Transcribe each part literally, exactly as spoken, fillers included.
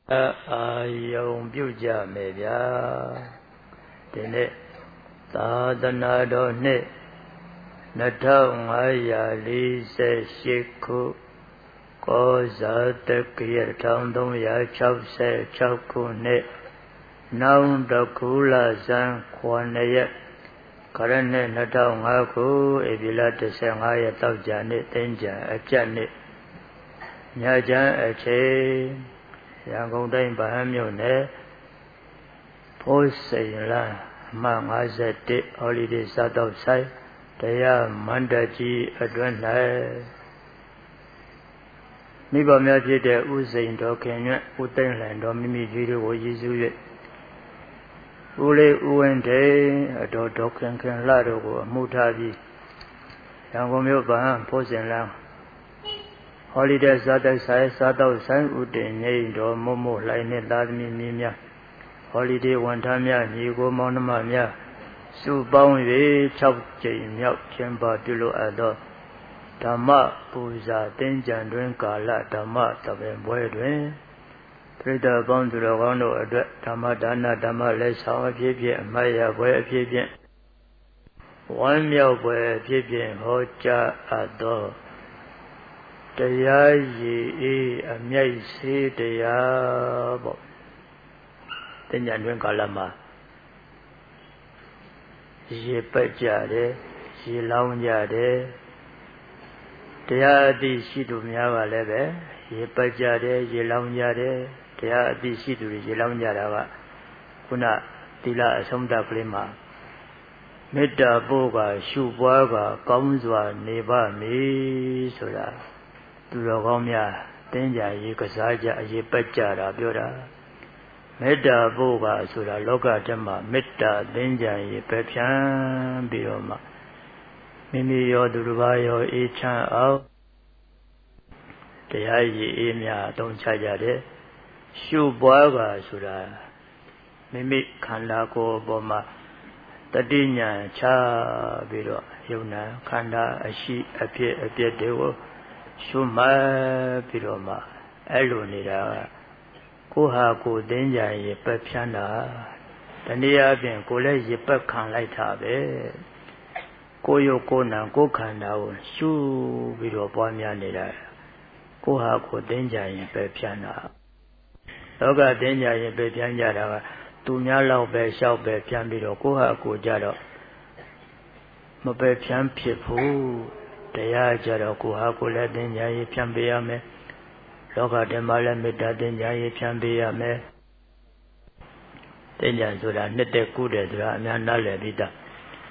အာယုံပြုကြမယ်ဗျာဒီနေ့သာသနာတော်နှစ်နှစ်ထောင်ငါးရာလေးဆယ်ရှစ်ခုကောဇာတက္ကရာတစ်ထောင်သုံးရာခြောက်ဆယ်ခြောက်ခုနှစ်နောင်တကူလဇန်ခုနှစ်ရက်ခရနှစ်နှစ်ထောင်ငါးခုဧပြီလတစ်ဆယ်ငါးရက်တောက်ကြနေ့သိန်းကြံအကျက်နေ့ညချမ်းအချိန်ရန်ကုန်တိုင်းဗဟန်းမြို့နယ်ဖိုးစိန်လမ်းအမှတ်ငါးဆယ့်တစ်ဟောလီဒေးစားတော့ဆိုင်တရားမန္တကြီးအတွင်း၌မိဘများဖြစ်တဲ့ဥစိန်တော်ခင်ရွတ်ဥသိမ့်လှန်တော်မိမိကြီးတို့ကိုရည်စူး၍ဦးလေးဦးဝင်းတေအတော်တော်ခင်ခင်လှတို့ကိုအမှုထားပြီးရန်ကုန်မြို့ဗဟန်းဖိုးစိန်လမ်းဟောလီဒေးစားတော့ဆိုင်စားတော့ဆိုင်ဥတင်ငိမ့်တော်မို့မို့လှိုင်းနဲ့သားသမီးမင်းများဟောလီဒေးဝန်ထမ်းများညီကိုမောင်နှမများစုပေါင်း၍၆ကြိမ်မြောက်ကျင်းပပြုလုပ်အပ်သောဓမ္မပူဇာသင်္ကြန်တွင်ကာလဓမ္မသဘင်ပွဲတွင်ပရိသတ်ပေါင်းသူတော်ကောင်းတို့အတွက်ဓမ္မဒါနဓမ္မလက်ဆောင်အဖြစ်ဖြင့်အမှတ်ရပွဲအဖြစ်ဖြင့်ဝမ်းမြောက်ပွဲအဖြစ်ဖြင့်ဟောကြားအပ်သောတရားရည်အေးအမြိုက်စေးတရားပေါ့သင်္ကြန်တွင်ကာလမှာရေပက်ကြတယ်ရေလောင်းကြတယ်တရားအသိရှိသူများကလည်းပဲရေပက်ကြတယ်ရေလောင်းကြတယ်တရားအသိရှိသူတွေရေလောင်းကြတာကခုနသီလအဆုံးသတ်ကလေးမှာမေတ္တာပို့ကရှုပွားကကောင်းစွာနေပါမည်ဆိုတာသူတော်ကောင်းများသင်္ကြန်ရေကစားကြရေပက်ကြတာပြောတာမေတ္တာပို့ကဆိုတာလောကဓမ္မမေတ္တာသင်္ကြန်ရေပဲဖြန်းပြီးတော့မှမိမိရောသူတစ်ပါးရောအေးချမ်းအောင်တရားရည်အေးများအသုံးချကြတယ်ရှုပွားကဆိုတာမိမိခန္ဓာကိုယ်ပေါ်မှာတတိညာချပြီးတော့ယုံနာခန္ဓာအရှိအဖြစ်အပြည့်တွေကိုရှုမှတ်ပြီးတော့မှအဲ့လိုနေတာကိုဟာကိုသင်္ကြန်ရေပက်ဖြန်းတာတနည်းအားဖြင့်ကိုလည်းရေပက်ခံလိုက်တာပဲကိုရုပ်ကိုယ်နာကိုယ်ခန္ဓာကိုရှုပြီးတော့ပွားများနေတာကိုဟာကိုသင်္ကြန်ရေပက်ဖြန်းတာလောကသင်္ကြန်ရေပက်ဖြန်းကြတာကသူများလောက်ပဲလျှောက်ပဲဖြန်းပြီးတော့ကိုဟာကိုကြတော့မပယ်ဖြန်းဖြစ်ဘူးတရားကြတော့ကိုဟာကိုလည်းသင်္ကြန်ရေဖြန်းပေးရမယ်လောကဓမ္မလည်းမေတ္တာသင်္ကြန်ရေဖြန်းပေးရမယ်သင်္ကြန်ဆိုတာနှစ်သက်ကူးတယ်ဆိုတာအများနားလည်ပြီးသား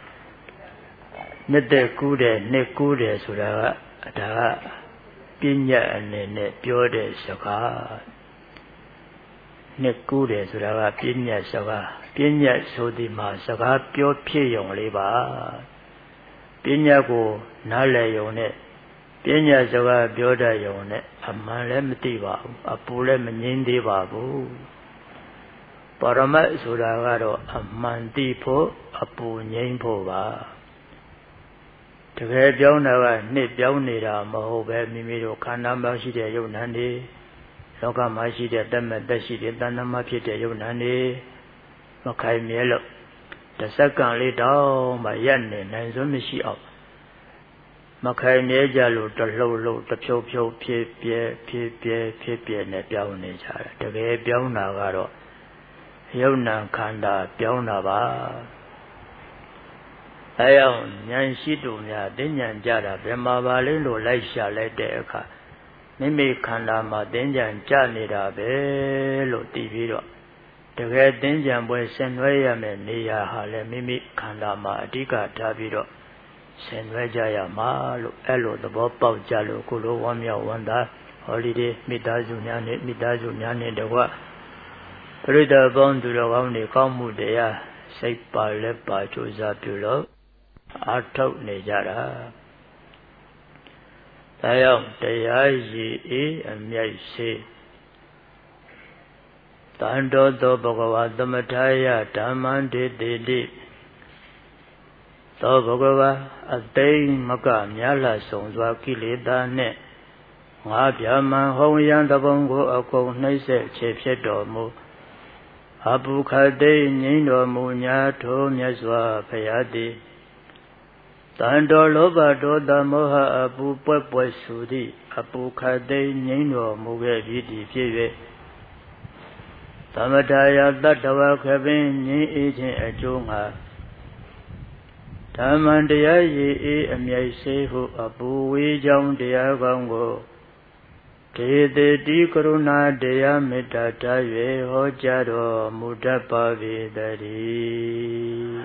နှစ်သက်ကူးတယ်နှစ်ကူးတယ်ဆိုတာကဒါကပညာအနေနဲ့ပြောတဲ့စကားနှစ်ကူးတယ်ဆိုတာကပညာစကားပညာဆိုဒီမှာစကားပြောဖြစ်ရုံလေးပါပညာကိုနားလည်ရုံနဲ့ပညာစကားပြောတတ်ရုံနဲ့အမှန်လည်းမသိပါဘူးအပူလည်းမငြင်းသေးပါဘူးပရမတ်ဆိုတာကတော့အမှန်သိဖို့အပူငြိမ်းဖို့ပါတကယ်ပြောင်းတာကနှစ်ပြောင်းနေတာမဟုတ်ပဲမိမိတို့ခန္ဓာမှာရှိတဲ့ယုတ်နံတွေလောကမှာရှိတဲ့တတ်မဲ့သက်ရှိတဲ့တဏ္ဍမှာဖြစ်တဲ့ယုတ်နံတွေမခိုင်မြဲလို့တစ်စက္ကန့်လေးတောင်မှရပ်နေနိုင်စွမ်းမရှိအောင်မခိုင်မြဲကြလို့တလှုပ်လှုပ်တဖြုတ်ဖြုတ်ဖြစ်ပြဲဖြစ်ပြဲဖြစ်ပြဲနဲ့ပြောင်းနေကြတယ်တကယ်ပြောင်းတာကတော့ယုတ်နံခန္ဓာပြောင်းတာပါအဲအောင်ဉာဏ်ရှိသူများသိဉာဏ်ကြတာဘယ်မှာပါလဲလို့လိုက်ရှာလိုက်တဲ့အခါမိမိခန္ဓာမှာသိဉာဏ်ကြနေတာပဲလို့သိပြီးတော့တကယ်သိဉာဏ်ပွဲဆင်နွှဲရမယ်နေရာဟာလည်းမိမိခန္ဓာမှာအဓိကထားပြီးတော့ဆင်နွှဲကြရမှာလို့အဲ့လိုသဘောပေါက်ကြလို့ကိုလိုဝမ်းမြောက်ဝမ်းသာဟောလီဒေးမိသားစုများနဲ့မိသားစုများနဲ့တကွပရိသတ်ပေါင်းသူတော်ကောင်းတွေကောင်းမှုတရားစိတ်ပါလက်ပါကြိုးစားပြုလို့အားထုတ်နေကြတာဒါကြောင့်တရားရည်အေးအမြိုက်စေတန်တော်သောဘဂဝါသမထာယဓမ္မံဒေတိတိသောဘဂဝါအသိမကများလှဆုံစွာကိလေသာနှင့်ငါဗျာမန်ဟုံရန်တပုံကိုအကုန်နှိမ့်ဆက်ခြေဖြစ်တော်မူအပုခတိငြိမ်းတော်မူညာထိုမြတ်စွာဘုရားသည်တန်တော်လောဘဒေါသမောဟအပူပွက်ပွက်ဆူသည့်အပုခတိငြိမ်းတော်မူခဲ့ပြီးသည်ဖြစ်၍သမထယာတတ္တဝခပင်ငြိမ်းအေးခြင်းအကျိုးငါဓမ္မံတရားရည်အေးအမြိုက်စေဟုအပူဝေးကြောင်းတရားကောင်းကိုဒေတိတိကရုဏာတရားမေတ္တာထား၍ဟောကြားတော်မူတတ်ပါပေတည်း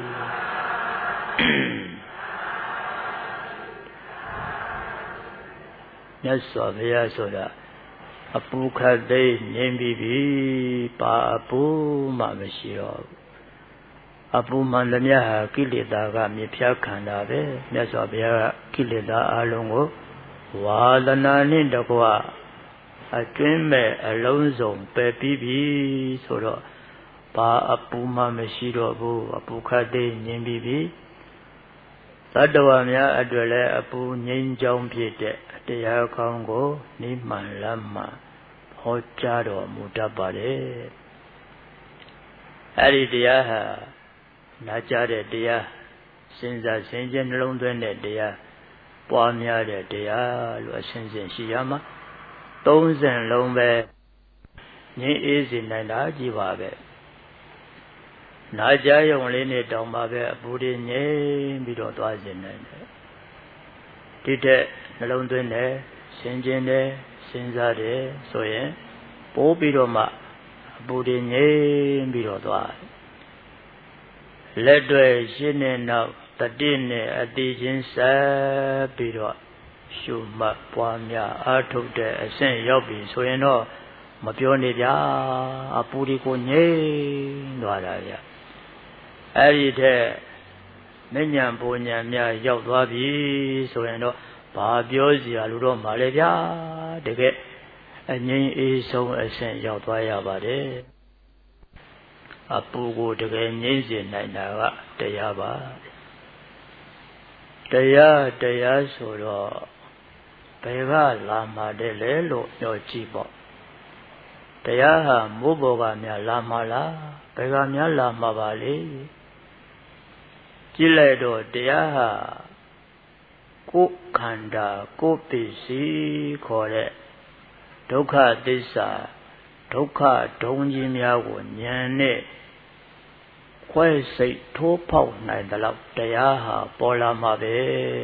မြတ်စွာဘုရားဆိုတာအပူခတ်သိငြိမ်းပြီးပြီပါအပူမှမရှိတော့ဘူးအပူမှန်သမျှဟာကိလေသာကမြေဖြားခန္ဓာပဲမြတ်စွာဘုရားကကိလေသာအလုံးကိုဝါဒနာနှင့်တကွအတွင်းမဲ့အလုံးစုံပယ်ပြီးပြီဆိုတော့ဘာအပူမှမရှိတော့ဘူးအပူခတ်သိငြိမ်းပြီးပြီသတ္တဝါများအတွက်လည်းအပူငြိမ်းချောင်းဖြစ်တဲ့တရားကောင်းကိုနိမ္မှန်လမ်းမှဟောကြားတော်မူတတ်ပါတယ်အဲ့ဒီတရားဟာနာကြားတဲ့တရားစဉ်းစားဆင်ခြင်နှလုံးသွင်းတဲ့တရားပွားများတဲ့တရားလို့အစဉ်စဉ်ရှိရမှာသုံးစဉ်လုံးပဲငြိမ်းအေးစေနိုင်တာကြည်ပါပဲနာကြားရုံလေးနဲ့တောင်းပါပဲအပူတွေငြိမ်းပြီးတော့သွားစေနိုင်တယ်ဒီတဲ့နှလုံးသွင်းတယ်ဆင်ခြင်တယ်စဉ်းစားတယ်ဆိုရင်ပိုးပြီးတော့မှအပူတွေငြိမ်းပြီးတော့သွားလက်တွေရှင်းနေနောက်တတိနဲ့အတိချင်းဆက်ပြီးတော့ရှုမှတ်ပွားများအားထုတ်တဲ့အဆင့်ရောက်ပြီဆိုရင်တော့မပြောနေဗျာအပူတွေကိုငြိမ်းသွားတာဗျအဲ့ဒီတဲ့မဉ္ဇဉ်ပူဉ္ဇဉ်များရောက်သွားပြီဆိုရင်တော့ဘာပြောစရာလို့တော့မလဲဗျာတကယ်အငြိမ်းအေးဆုံးအဆင့်ရောက်သွားရပါတယ်အပူကိုတကယ်ငြိမ်းစေနိုင်တာကတရားပါတရားတရားဆိုတော့ဘယ်ကလာမှာတဲ့လဲလို့ပြောကြည့်ပေါ့တရားဟာမိုးပေါ်ကများလာမှာလားဘယ်ကများလာမှာပါလေကြည့်လိုက်တော့တရားဟာကိုယ်ခန္ဓာကိုယ်ပစ္စည်းခေါ်တဲ့ဒုက္ခသစ္စာဒုက္ခဒုံကြီးများကိုဉာဏ်နဲ့ခွဲစိတ်ထိုးဖောက်နိုင်တဲ့လောက်တရားဟာပေါ်လာမှာပဲ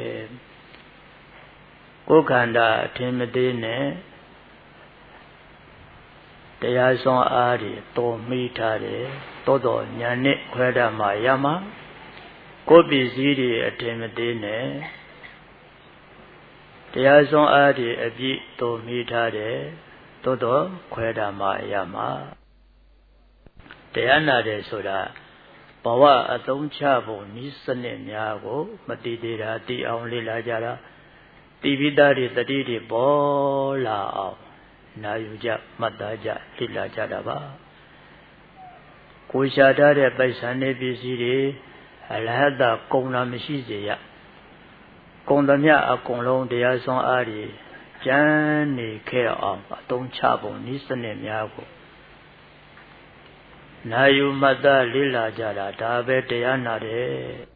ကိုယ်ခန္ဓာအထင်မသေးနဲ့တရားစွမ်းအားတွေတော်မိထားတယ်တိုးတော်ဉာဏ်နဲ့ခွဲတတ်မှရမှာကိုယ်ပစ္စည်းတွေအထင်မသေးနဲ့တရားစွမ်းအားတွေအပြည့်တော်မိထားတယ်တိုးတော်ခွဲတတ်မှရမှာတရားနာတယ်ဆိုတာဘဝအသုံးချဖို့ဤစနစ်များကိုမတည်သေးတာတည်အောင်လေ့လာကြတာတိပိသားတွေတတိတွေပေါ်လာအောင်နာယူကြမှတ်သားကြလေ့လာကြတာပါကိုရှာထားတဲ့ပိုက်ဆံနေပစ္စည်းတွေအလဟတကုံလာမရှိစေရကုံသမျှအကုန်လုံးတရားစွမ်းအားတွေကျမ်းနေခဲ့အောင်အသုံးချဖို့ဤစနစ်များကိုနာယူမှတ်သားလေ့လာကြတာဒါပဲတရားနာတယ်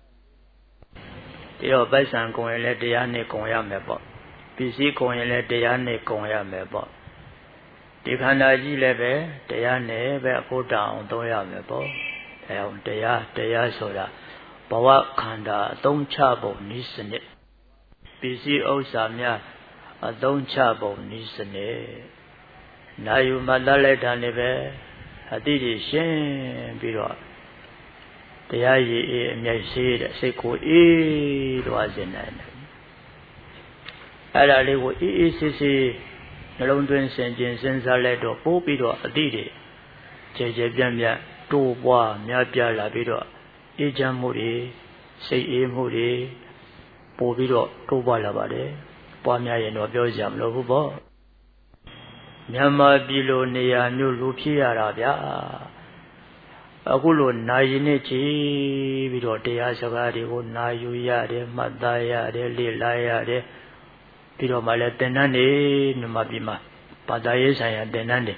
ဒီတော့ပိုက်ဆံကုန်ရင်လည်းတရားနဲ့ကုန်ရမယ်ပေါ့ပစ္စည်းကုန်ရင်လည်းတရားနဲ့ကုန်ရမယ်ပေါ့ဒီခန္ဓာကြီးလည်းပဲတရားနဲ့ပဲအဖို့တောင်သုံးရမယ်ပေါ့အဲအောင်တရားတရားဆိုတာဘဝခန္ဓာအသုံးချပုံနည်းစနစ်ပစ္စည်းဥစ္စာများအသုံးချပုံနည်းစနစ်နာယူမှတ်သားလိုက်တာနဲ့ပဲအတိတွေရှင်းပြီးတော့တရားရည်အေးအမြိုက်စေးတဲ့စိတ်ကိုအေးသွားစေနိုင်တယ်အဲ့ဒါလေးကိုအေးအေးဆေးဆေးနှလုံးသွင်းဆင်ခြင်စဉ်းစားလိုက်တော့ပို့ပြီးတော့အတိတွေကျေကျေပြန့်ပြန့်တိုးပွားများပြားလာပြီးတော့အေးချမ်းမှုတွေစိတ်အေးမှုတွေပို့ပြီးတော့တိုးပွားလာပါတယ်ပွားများရင်တော့ပြောကြမလို့ဘူးပေါ့မြန်မာပြည်လိုနေရာမျိုးလူဖြစ်ရတာဗျာအခုလိုနာယီနဲ့ချီပြီးတော့တရားစကားတွေကိုနာယူရတယ်မှတ်သားရတယ်လေ့လာရတယ်ပြီးတော့မှလည်းသင်္นานနေမြန်မာပြည်မှာဘာသာရေးဆိုင်ရာသင်္นานနေ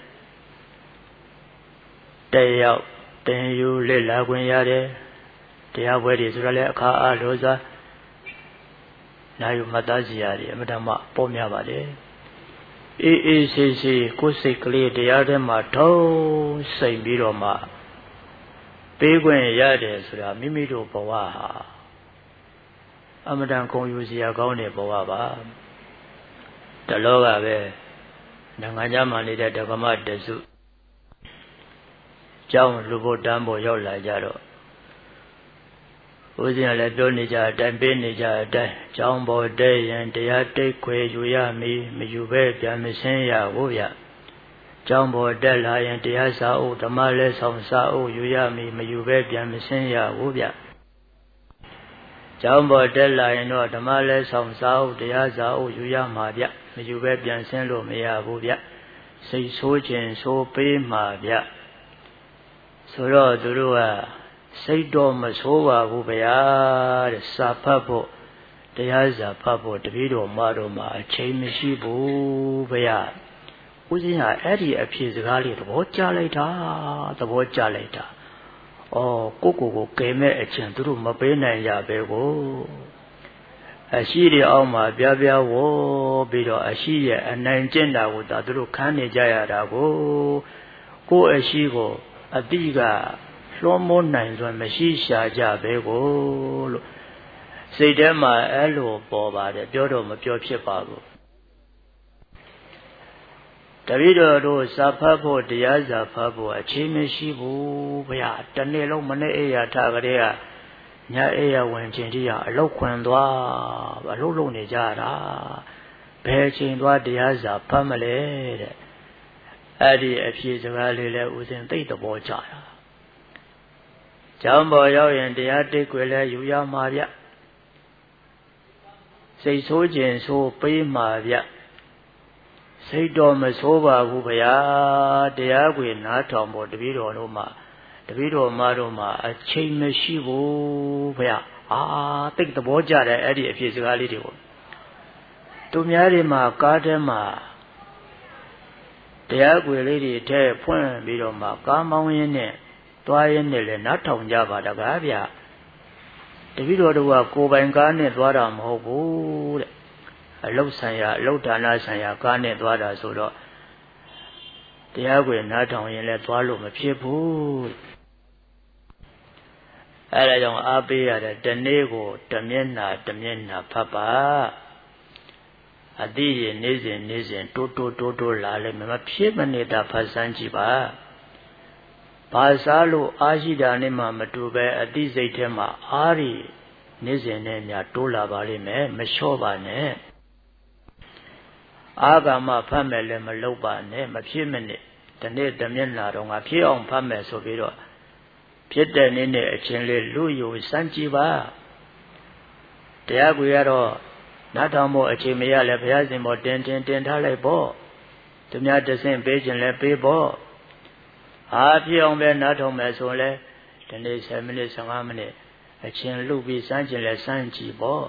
တဲ့ရောက်သင်ယူလက်လာခွင့်ရတယ်တရားပွဲတွေဆိုတော့လည်းအခါအားလို့စားနာယူမှတ်သားစီရတယ်အမှန်တမ်းပေါ်များပါတယ်အေးအေးဆေးဆေးကိုယ်စိတ်ကလေးတရားထဲမှာထုံးစိတ်ပြီးတော့မှပေးခွင့်ရတယ်ဆိုတာမိမိတို့ဘဝဟာအမှန်တန်ကုန်ယူစရာကောင်းတဲ့ဘဝပါတလောကပဲနိုင်ငံခြားမှာနေတဲ့ဓမ္မတစုကျောင်းလူဖို့တန်းဖို့ရောက်လာကြတော့ဦးဇင်းကလည်းပြောနေကြအတိုင်းပေးနေကြအတိုင်းကျောင်းပေါ်တဲ့ရင်တရားတိတ်ခွေယူရမည်မယူပဲပြန်မရှင်းရဘူးဗျကျောင်းပေါ်တက်လာရင်တရားစာအုပ်ဓမ္မလက်ဆောင်စာအုပ်ယူရမည်မယူပဲပြန်မရှင်းရဘူးဗျကျောင်းပေါ်တက်လာရင်တော့ဓမ္မလက်ဆောင်စာအုပ်တရားစာအုပ်ယူရမှာဗျမယူပဲပြန်ရှင်းလို့မရဘူးဗျစိတ်ဆိုးခြင်းဆိုးပေးမှာဗျဆိုတော့သူတို့ကစိတ်တော်မဆိုးပါဘူးဗျာတဲ့စာဖတ်ဖို့တရားစာဖတ်ဖို့တပည့်တော်မတော်မှာအချိန်မရှိဘူးဗျာဦးဇင်းဟာအဲ့ဒီအဖြစ်စကားလေးသဘောကျလိုက်တာသဘောကျလိုက်တာဩကိုကိုကိုကဲမဲ့အချင်းသူတို့မပေးနိုင်ကြပဲကိုအရှိတွေအောက်မှာပြပြဝေါ်ပြီးတော့အရှိရဲ့အနိုင်ကျင့်တာကိုဒါသူတို့ခံနေကြရတာကိုကိုအရှိကိုအတိကလွှမ်းမိုးနိုင်စွာမရှိရှာကြပဲကိုလို့စိတ်ထဲမှာအဲ့လိုပေါ်ပါတယ်ပြောတော့မပြောဖြစ်ပါဘူးတပည့်တော်တို့စာဖတ်ဖို့တရားစာဖတ်ဖို့အချိန်မရှိဘူးဗျာတနေ့လုံးမနေ့အိယာထကလေးကညအိယာဝင်ခြင်းတိရအလောက်ခွင်သွားအလုပ်လုပ်နေကြတာဘယ်ချိန်သွားတရားစာဖတ်မလဲတဲ့အဲ့ဒီအဖြစ်စကားလေးလဲဦးဇင်းသိသဘောကျတာကျောင်းပေါ်ရောက်ရင်တရားတိတ်ွယ်လဲယူရမှာဗျစိတ်ဆိုးခြင်းဆိုးပေးမှာဗျစိတ်တော်မဆိုးပါဘူးဗျာတရားွယ်နားထောင်ဖို့တပည့်တော်တို့မှာတပည့်တော်မတို့မှာအချိန်မရှိဘူးဗျအာသိသဘောကျတယ်အဲ့ဒီအဖြစ်စကားလေးတွေကိုသူများတွေမှာကားထဲမှာတရားွယ်လေးတွေထဲဖွင့်ပြီးတော့မှကားမောင်းရင်းနဲ့သွားရင်းနဲ့လည်းနားထောင်ကြပါတကားဗျတပည့်တော်တို့ကကိုယ်ပိုင်ကားနဲ့သွားတာမဟုတ်ဘူးတဲ့အလုတ်ဆိုင်ရာအလုတ်ဌာနဆိုင်ရာကားနဲ့သွားတာဆိုတော့တရားွယ်နားထောင်ရင်လည်းသွားလို့မဖြစ်ဘူးအဲဒါကြောင့်အားပေးရတဲ့တနေ့ကိုတမျက်နှာတမျက်နှာဖတ်ပါအတိရနေ့စဉ်နေ့စဉ်တိုးတိုးတိုးတိုးလာလိမ့်မယ်မဖြစ်မနေတာဖတ်စမ်းကြည့်ပါဘာစားလို့အားရှိတာနဲ့မှမတူပဲအတိစိတ်ထဲမှာအားရီနေ့စဉ်နဲ့များတိုးလာပါလိမ့်မယ်မလျှော့ပါနဲ့အာဂမဖတ်မယ်လည်းမလုပ်ပါနဲ့မဖြစ်မနစ်ဒီနေ့တမျက်နှာတော့ငါဖြစ်အောင်ဖတ်မယ်ဆိုပြီးတော့ဖြစ်တဲ့နေ့နဲ့အချင်းလေးလူယူစမ်းကြည့်ပါတရားကွေရတော့နားထောင်ဖို့အချိန်မရလဲဘုရားရှင်ပေါ်တင်တင်တင်ထားလိုက်ပေါ့သူများတဆင့်ပေးခြင်းလဲပေးပေါ့အားဖြစ်အောင်ပဲနားထောင်မယ်ဆိုလဲဒီနေ့ဆယ်မိနစ်ဆယ်ငါးမိနစ်အချင်းလူပြီးစမ်းခြင်းလဲစမ်းကြည့်ပေါ့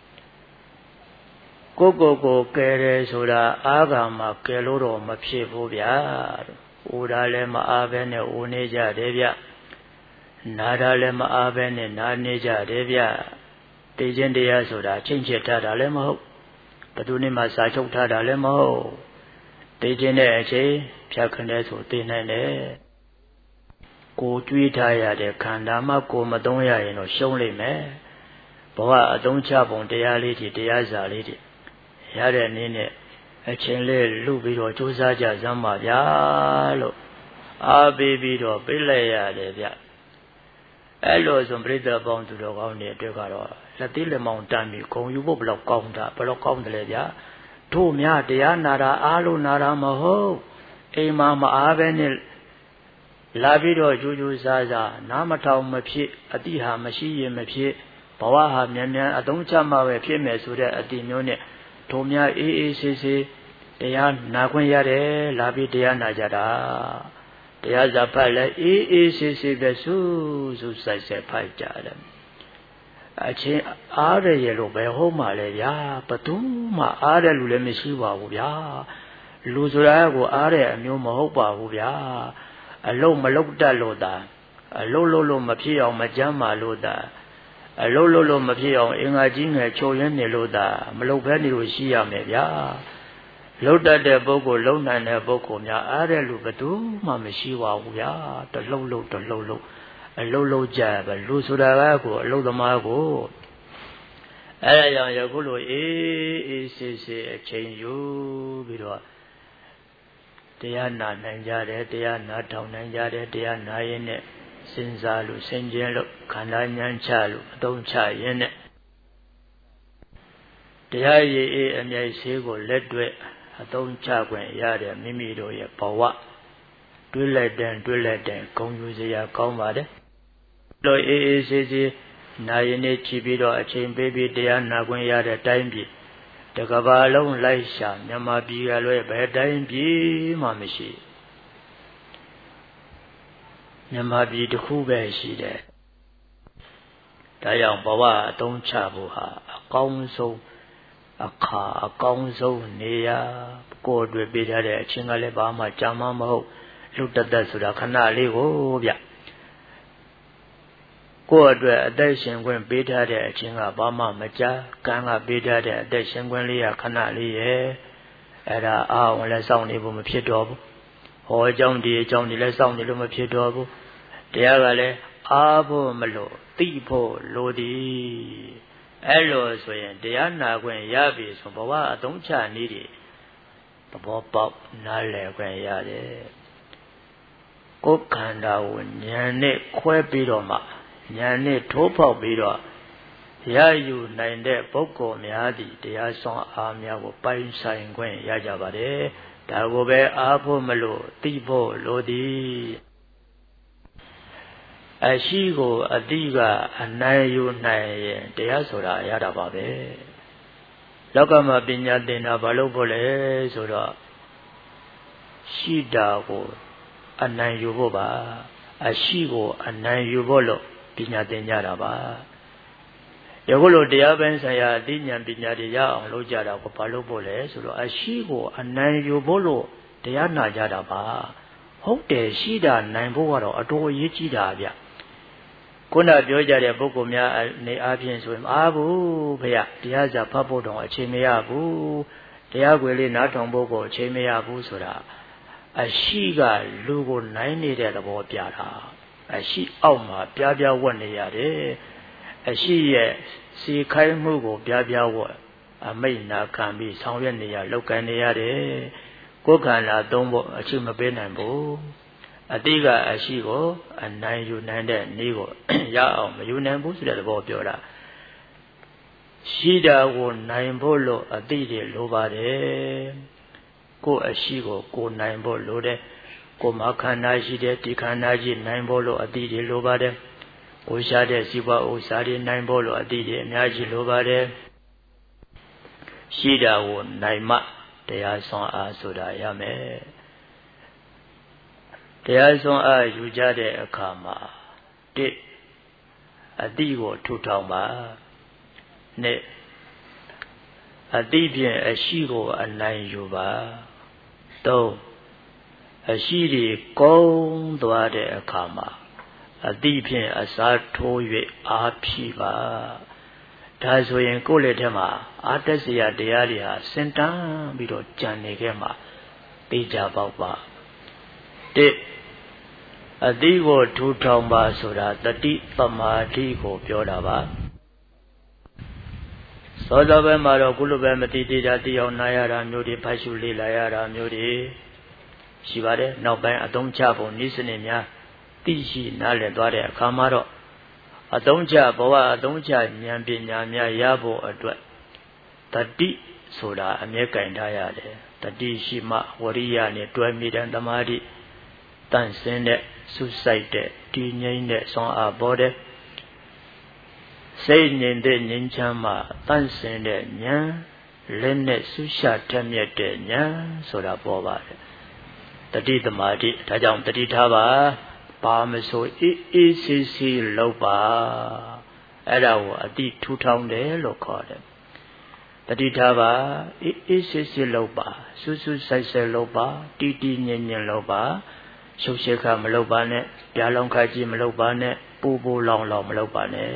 ကိုကိုကိုကဲတယ်ဆိုတာအာဂါမှာကဲလို့တော့မဖြစ်ဘူးဗျာ။ဦးတာလည်းမအားပဲနဲ့ဦးနေကြတယ်ဗျ။နာတာလည်းမအားပဲနဲ့နာနေကြတယ်ဗျ။သိခြင်းတရားဆိုတာချင်းချစ်ထားတာလည်းမဟုတ်။ဘယ်သူနဲ့မှစာချုပ်ထားတာလည်းမဟုတ်။သိခြင်းတဲ့အချိန်ဖြတ်ခနဲ့ဆိုသိနိုင်တယ်။ကိုကြွေးထားရတဲ့ခန္ဓာမှကိုမသုံးရရင်တော့ရှုံးလိမ့်မယ်။ဘဝအသုံးချပုံတရားလေးတွေတရားစာလေးတွေရတဲ့နည်းနဲ့အချင်းလေးလူပြီးတော့ကြိုးစားကြစမ်းပါဗျာလို့အားပေးပြီးတော့ပြလိုက်ရတယ်ဗျအဲ့လိုဆိုပြိဿပေါင်းသူတော်ကောင်းတွေအတွက်ကတော့လက်သေးလက်မောင်းတမ်းပြီးဂုံယူဖို့ဘယ်လောက်ကောင်းတာဘယ်လောက်ကောင်းတယ်လဲဗျာတို့များတရားနာတာအားလို့နာတာမဟုတ်အိမ်မှာမအားပဲနဲ့လာပြီးတော့ကြိုးကြိုးစားစားနားမထောင်မဖြစ်အတိဟာမရှိရင်မဖြစ်ဘဝဟာမြန်မြန်အသုံးချမှာပဲဖြစ်မယ်ဆိုတဲ့အတိမျိုးနဲ့တို့များအေးအေးဆေးဆေးတရားနာခွင့်ရတယ်လာပြီးတရားနာကြတာတရားစာဖတ်လဲအေးအေးဆေးဆေးပဲစူးစူးဆိုင်ဆိုင်ဖတ်ကြတယ်အချင်းအားရရဲ့လို့ပဲဟုတ်မှလဲဗျာဘသူမှအားတဲ့လူလည်းမရှိပါဘူးဗျာလူဆိုတာကိုအားတဲ့အမျိုးမဟုတ်ပါဘူးဗျာအလုံးမလုံးတတ်လို့သာအလုံးလုံးလို့မဖြစ်အောင်မကြမ်းပါလို့သာအလုံးလုံးလို့မဖြစ်အောင်အင်္ဂါကြီးငယ်ချိုရင်းနေလို့သာမလုံးဖဲနေလို့ရှိရမယ်ဗျာလုံးတတ်တဲ့ပုဂ္ဂိုလ်လုံးနိုင်တဲ့ပုဂ္ဂိုလ်များအားတဲ့လူဘသူမှမရှိပါဘူးဗျာတလုံးလုံးတလုံးလုံးအလုံးလုံးကြပဲလူဆိုတာကကိုအလုံးသမားကိုအဲ့ဒါကြောင့်ယခုလိုအေးအေးဆေးဆေးအချိန်ယူပြီးတော့တရားနာနိုင်ကြတယ်တရားနာထောင်နိုင်ကြတယ်တရားနာရင်နဲ့စဉ်းစားလို့ဆင်ခြင်လို့ခန္ဓာဉာဏ်ချလို့အသုံးချရင်နဲ့တရားရည်အေးအမြိုက်ဆေးကိုလက်တွေ့အသုံးချခွင့်ရတဲ့မိမိတို့ရဲ့ဘဝတွေးလိုက်တဲ့တွေးလိုက်တဲ့ဂုဏ်ယူစရာကောင်းပါတယ်လို့အေးအေးဆေးဆေးနာရင်နဲ့ချီပြီးတော့အချိန်ပေးပြီးတရားနာခွင့်ရတဲ့တိုင်းပြည်တကဘာလုံးလိုက်ရှာမြန်မာပြည်ကလွဲဘယ်တိုင်းပြည်မှမရှိမြန်မာပြည်တစ်ခုပဲရှိတယ်ဒါကြောင့်ဘဝအသုံးချဖို့ဟာအကောင်းဆုံးအခါအကောင်းဆုံးနေရာကိုယ်တွေ့ပေးထားတဲ့အချင်းကလည်းဘာမှကြာမှမဟုတ်လူတသက်ဆိုတာခဏလေးကိုဗျကိုယ့်အတွက်အသက်ရှင်ခွင့်ပေးထားတဲ့အချင်းကဘာမှမကြာကံကပေးထားတဲ့အသက်ရှင်ခွင့်လေးကခဏလေးရဲ့အဲ့ဒါအားဝင်လည်းစောင့်နေဖို့မဖြစ်တော့ဘူးဟောအကြောင်းဒီအကြောင်းဒီလည်းစောင့်နေလို့မဖြစ်တော့ဘူးတရားကလည်းအားဖို့မလို့သိဖို့လိုသည်အဲ့လိုဆိုရင်တရားနာခွင့်ရပြီဆိုဘဝအသုံးချနည်းတွေသဘောပေါက်နားလည်ခွင့်ရတယ်ကိုယ်ခန္ဓာကိုဉာဏ်နဲ့ခွဲပြီးတော့မှဉာဏ်နဲ့ထိုးပေါက်ပြီးတော့ရယူနိုင်တဲ့ပုဂ္ဂိုလ်များသည်တရားဆောင်အားများကိုပိုင်ဆိုင်ခွင့်ရကြပါတယ်ဒါကိုပဲအားဖို့မလို့သိဖို့လိုသည်အရှိကိုအတိကအနိုင်ယူနိုင်ရင်တရားဆိုတာရတာပါပဲလောကမှာပညာသင်တာဘာလို့ဖို့လဲဆိုတော့ရှိတာကိုအနိုင်ယူဖို့ပါအရှိကိုအနိုင်ယူဖို့လို့ပညာသင်ကြတာပါယခုလိုတရားပိုင်းဆိုင်ရာအသိဉာဏ်ပညာတွေရအောင်လုပ်ကြတာကိုဘာလို့ဖို့လဲဆိုတော့အရှိကိုအနိုင်ယူဖို့လို့တရားနာကြတာပါဟုတ်တယ်ရှိတာနိုင်ဖို့ကတော့အတော်အရေးကြီးတာဗျခုနပြောကြတဲ့ပုဂ္ဂိုလ်များနေအားဖြင့်ဆိုရင်အားဘူးဖေရတရားစာဖတ်ဖို့တော့အချိန်မရဘူးတရားခွေလေးနားထောင်ဖို့ကိုအချိန်မရဘူးဆိုတာအရှိကလူကိုနိုင်နေတဲ့သဘောပြတာအရှိအောက်မှာပြားပြားဝတ်နေရတယ်အရှိရဲ့စီခိုင်းမှုကိုပြားပြားဝတ်အမိတ်နာခံပြီးဆောင်ရွက်နေရလောက်ကန်နေရတယ်ကိုယ်ခန္ဓာသုံးဖို့အချိန်မပေးနိုင်ဘူးအတိကအရှိကိုအနိုင်ယူနိုင်တဲ့နည်းကိုရအောင်မယူနိုင်ဘူးဆိုတဲ့သဘောပြောတာရှိတာကိုနိုင်ဖို့လို့အတိတွေလိုပါတယ်ကိုယ်အရှိကိုကိုနိုင်ဖို့လိုတယ်ကိုယ်မှာခန္ဓာရှိတဲ့ဒီခန္ဓာကြီးနိုင်ဖို့လို့အတိတွေလိုပါတယ်ကိုယ်ရှားတဲ့ဇီဝဥစ္စာတွေနိုင်ဖို့လို့အတိတွေအများကြီးလိုပါတယ်ရှိတာကိုနိုင်မှတရားဆောင်အားဆိုတာရမယ်တရားဆုံးအားယူကြတဲ့အခါမှာတစ်အတိကိုထူထောင်ပါနှစ်အတိဖြင့်အရှိကိုအနိုင်ယူပါသုံးအရှိတွေကုန်းသွားတဲ့အခါမှာအတိဖြင့်အစားထိုး၍အားဖြည့်ပါဒါဆိုရင်ကိုယ့်လက်ထက်မှာအာတစရာတရားတွေဟာစင်တန်းပြီးတော့ကြံနေခဲ့မှာသိကြပေါက်ပါတစ်အတိကိုထူထောင်ပါဆိုတာတတိသမာဓိကိုပြောတာပါသောသောဘက်မှာတော့ကုလဘက်မတိတိတာတိအောင်နာရတာမျိုးတွေဖတ်ရှုလေ့လာရတာမျိုးတွေရှိပါတယ်နောက်ပိုင်းအသုံးချဖို့ဤစနစ်များသိရှိနားလည်သွားတဲ့အခါမှာတော့အသုံးချဘဝအသုံးချဉာဏ်ပညာများရဖို့အတွက်တတိဆိုတာအမြဲကင်ထားရတယ်တတိရှိမှဝရိယနဲ့တွဲမိတဲ့သမာဓိတန့်စင်းတဲ့ဆုစိုက်တဲ့တည်ငြိမ်တဲ့ဆောင်းအားပေါ်တဲ့စိတ်ငြိမ်တဲ့ငြိမ်းချမ်းမှတန့်စင်းတဲ့ဉာဏ်လက်နဲ့ဆုရှာထက်မြက်တဲ့ဉာဏ်ဆိုတာပေါ်ပါတယ်တတိသမာဓိဒါကြောင့်တတိထားပါဘာမဆိုအေးအေးဆေးဆေးလောက်ပါအဲ့ဒါကိုအတိထူထောင်တယ်လို့ခေါ်တယ်တတိထားပါအေးအေးစစ်စစ်လုပ်ပါဆူဆူဆိုင်ဆိုင်လုပ်ပါတီတီညင်ညင်လုပ်ပါရှုပ်ရှက်ခမလုပ်ပါနဲ့ပြာလောင်ခါကြီးမလုပ်ပါနဲ့ပူပူလောင်လောင်မလုပ်ပါနဲ့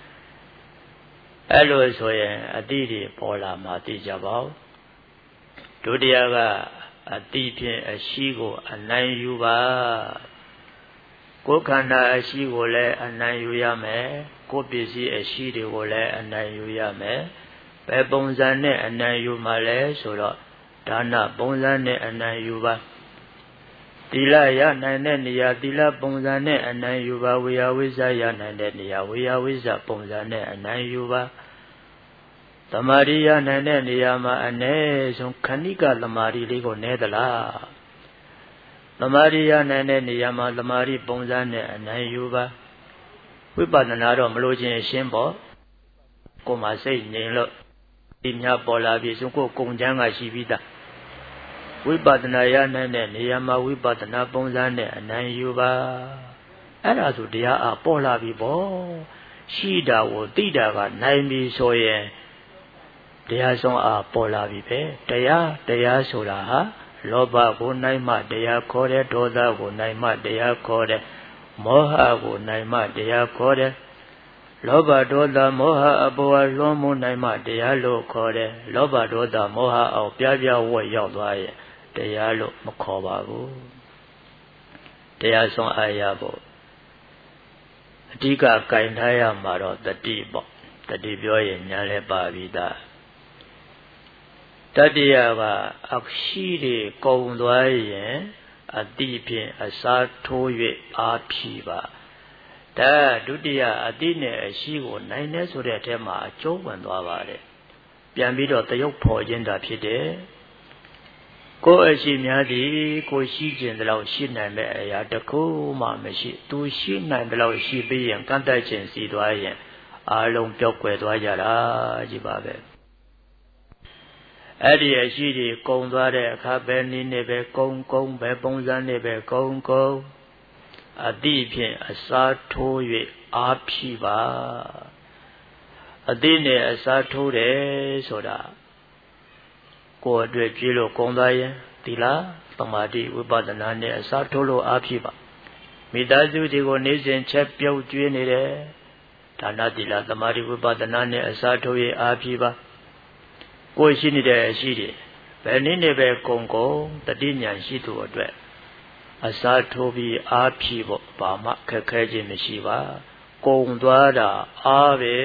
အဲ့လိုဆိုရင်အတိတွေပေါ်လာမှသိကြပါဦးဒုတိယကအတိဖြင့်အရှိကိုအနိုင်ယူပါကိုယ်ခန္ဓာအရှိကိုလည်းအနိုင်ယူရမယ်ကိုယ်ပစ္စည်းအရှိတွေကိုလည်းအနိုင်ယူရမယ်ဘယ်ပုံစံနဲ့အနိုင်ယူမှလဲဆိုတော့ဒါနပုံစံနဲ့အနိုင်ယူပါသီလရနိုင်တဲ့နေရာသီလပုံစံနဲ့အနိုင်ယူပါဝေယဝိဇ္ဇရနိုင်တဲ့နေရာဝေယဝိဇ္ဇပုံစံနဲ့အနိုင်ယူပါသမာဓိရနိုင်တဲ့နေရာမှာအ ਨੇ ဆုံးခဏိကသမာဓိလေးကိုနဲသလားသမာဓိရနိုင်တဲ့နေရာမှာသမာဓိပုံစံနဲ့အနိုင်ယူပါဝိပဿနာတော့မလို့ခြင်းရှင်းပေါ့ကိုယ်မှာစိတ်ငြိမ်လို့ဒီများပေါ်လာပြီဆိုကိုယ်ကုံချမ်းကရှိပြီးသားဝိပဿနာရနိုင်တဲ့နေရာမှာဝိပဿနာပုံစံနဲ့အနိုင်ယူပါအဲ့ဒါဆိုတရားအပေါ်လာပြီပေါ့ရှိတာကိုသိတာကနိုင်ပြီဆိုရင်တရားဆုံးအားပေါ်လာပြီပဲတရားတရားဆိုတာဟာလောဘကိုနိုင်မှတရားခေါ်တယ်ဒေါသကိုနိုင်မှတရားခေါ်တယ်မောဟကိုနိုင်မှတရားခေါ်တယ်လောဘဒေါသမောဟအပေါ်လွန်မှုနိုင်မှတရားလို့ခေါ်တယ်လောဘဒေါသမောဟအောင်ပြပြဝက်ရောက်သွားရင်တရားလို့မခေါ်ပါဘူးတရားဆုံးအားရဖို့အဓိကကင်ထားရမှာတော့တတိပေါ့တတိပြောရင်ညာလဲပါပြီးသားတတိယကအရှိတွေကုံသွားရင်အတိဖြင့်အစားထိုး၍အားဖြီပါဒါဒုတိယအတိနဲ့အရှိကိုနိုင်နေဆိုတဲ့အထက်မှာအကျုံးဝင်သွားပါတယ်ပြန်ပြီးတော့တယုတ်ဖော်ခြင်းတာဖြစ်တယ်ကိုယ်အရှိများသည်ကိုရှိခြင်းတလောက်ရှိနိုင်မဲ့အရာတစ်ခုမှမရှိသူရှိနိုင်တလောက်ရှိပြီးရင်ကန့်တတ်ခြင်းစီသွားရင်အာလုံးပြောက်ွယ်သွားကြတာကြီးပါပဲအဲ့ဒီအရှိတွေကုံသွားတဲ့အခါပဲနည်းနဲ့ပဲကုံကုံပဲပုံစံနဲ့ပဲကုံကုံအတိဖြင့်အစားထိုး၍အားဖြီပါအတိနဲ့အစားထိုးတယ်ဆိုတာကိုယ်အတွက်ကြည့်လို့ကုံသွားရင်သီလသမာဓိဝိပဿနာနဲ့အစားထိုးလို့အားဖြီပါမိသားစုတွေကိုနေစဉ်ချက်ပြုတ်ကျွေးနေတယ်ဒါနသီလသမာဓိဝိပဿနာနဲ့အစားထိုး၍အားဖြီပါကိုယ်ရှိနေတဲ့အရှိတွေဘယ်နည်းနဲ့ပဲကုံကုံတတိညာရှိသူအတွက်အစားထိုးပြီးအားဖြီဖို့ဘာမှခက်ခဲခြင်းမရှိပါကုံသွားတာအားပဲ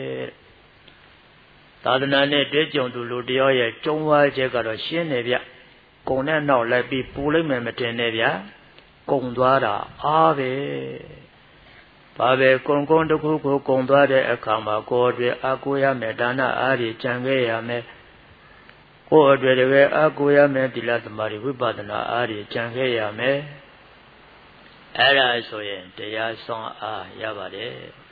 သာသနာနဲ့တွေ့ကြုံသူလူတယောက်ရဲ့ကျုံးဝါချက်ကတော့ရှင်းနေဗျကုံနဲ့နောက်လိုက်ပြီးပူလိုက်မယ်မတင်နဲ့ဗျကုံသွားတာအားပဲဘာပဲကုံကုံတစ်ခုကိုကုံသွားတဲ့အခါမှာကိုယ်အတွက်အကူရမယ်ဒါနအားဖြင့်ကြံခဲ့ရမယ်ကိုယ်အတွက်တကယ်အကူရမယ်သီလသမာဓိဝိပဿနာအားဖြင့်ကြံခဲ့ရမယ်အဲ့ဒါဆိုရင်တရားဆောင်အားရပါတယ်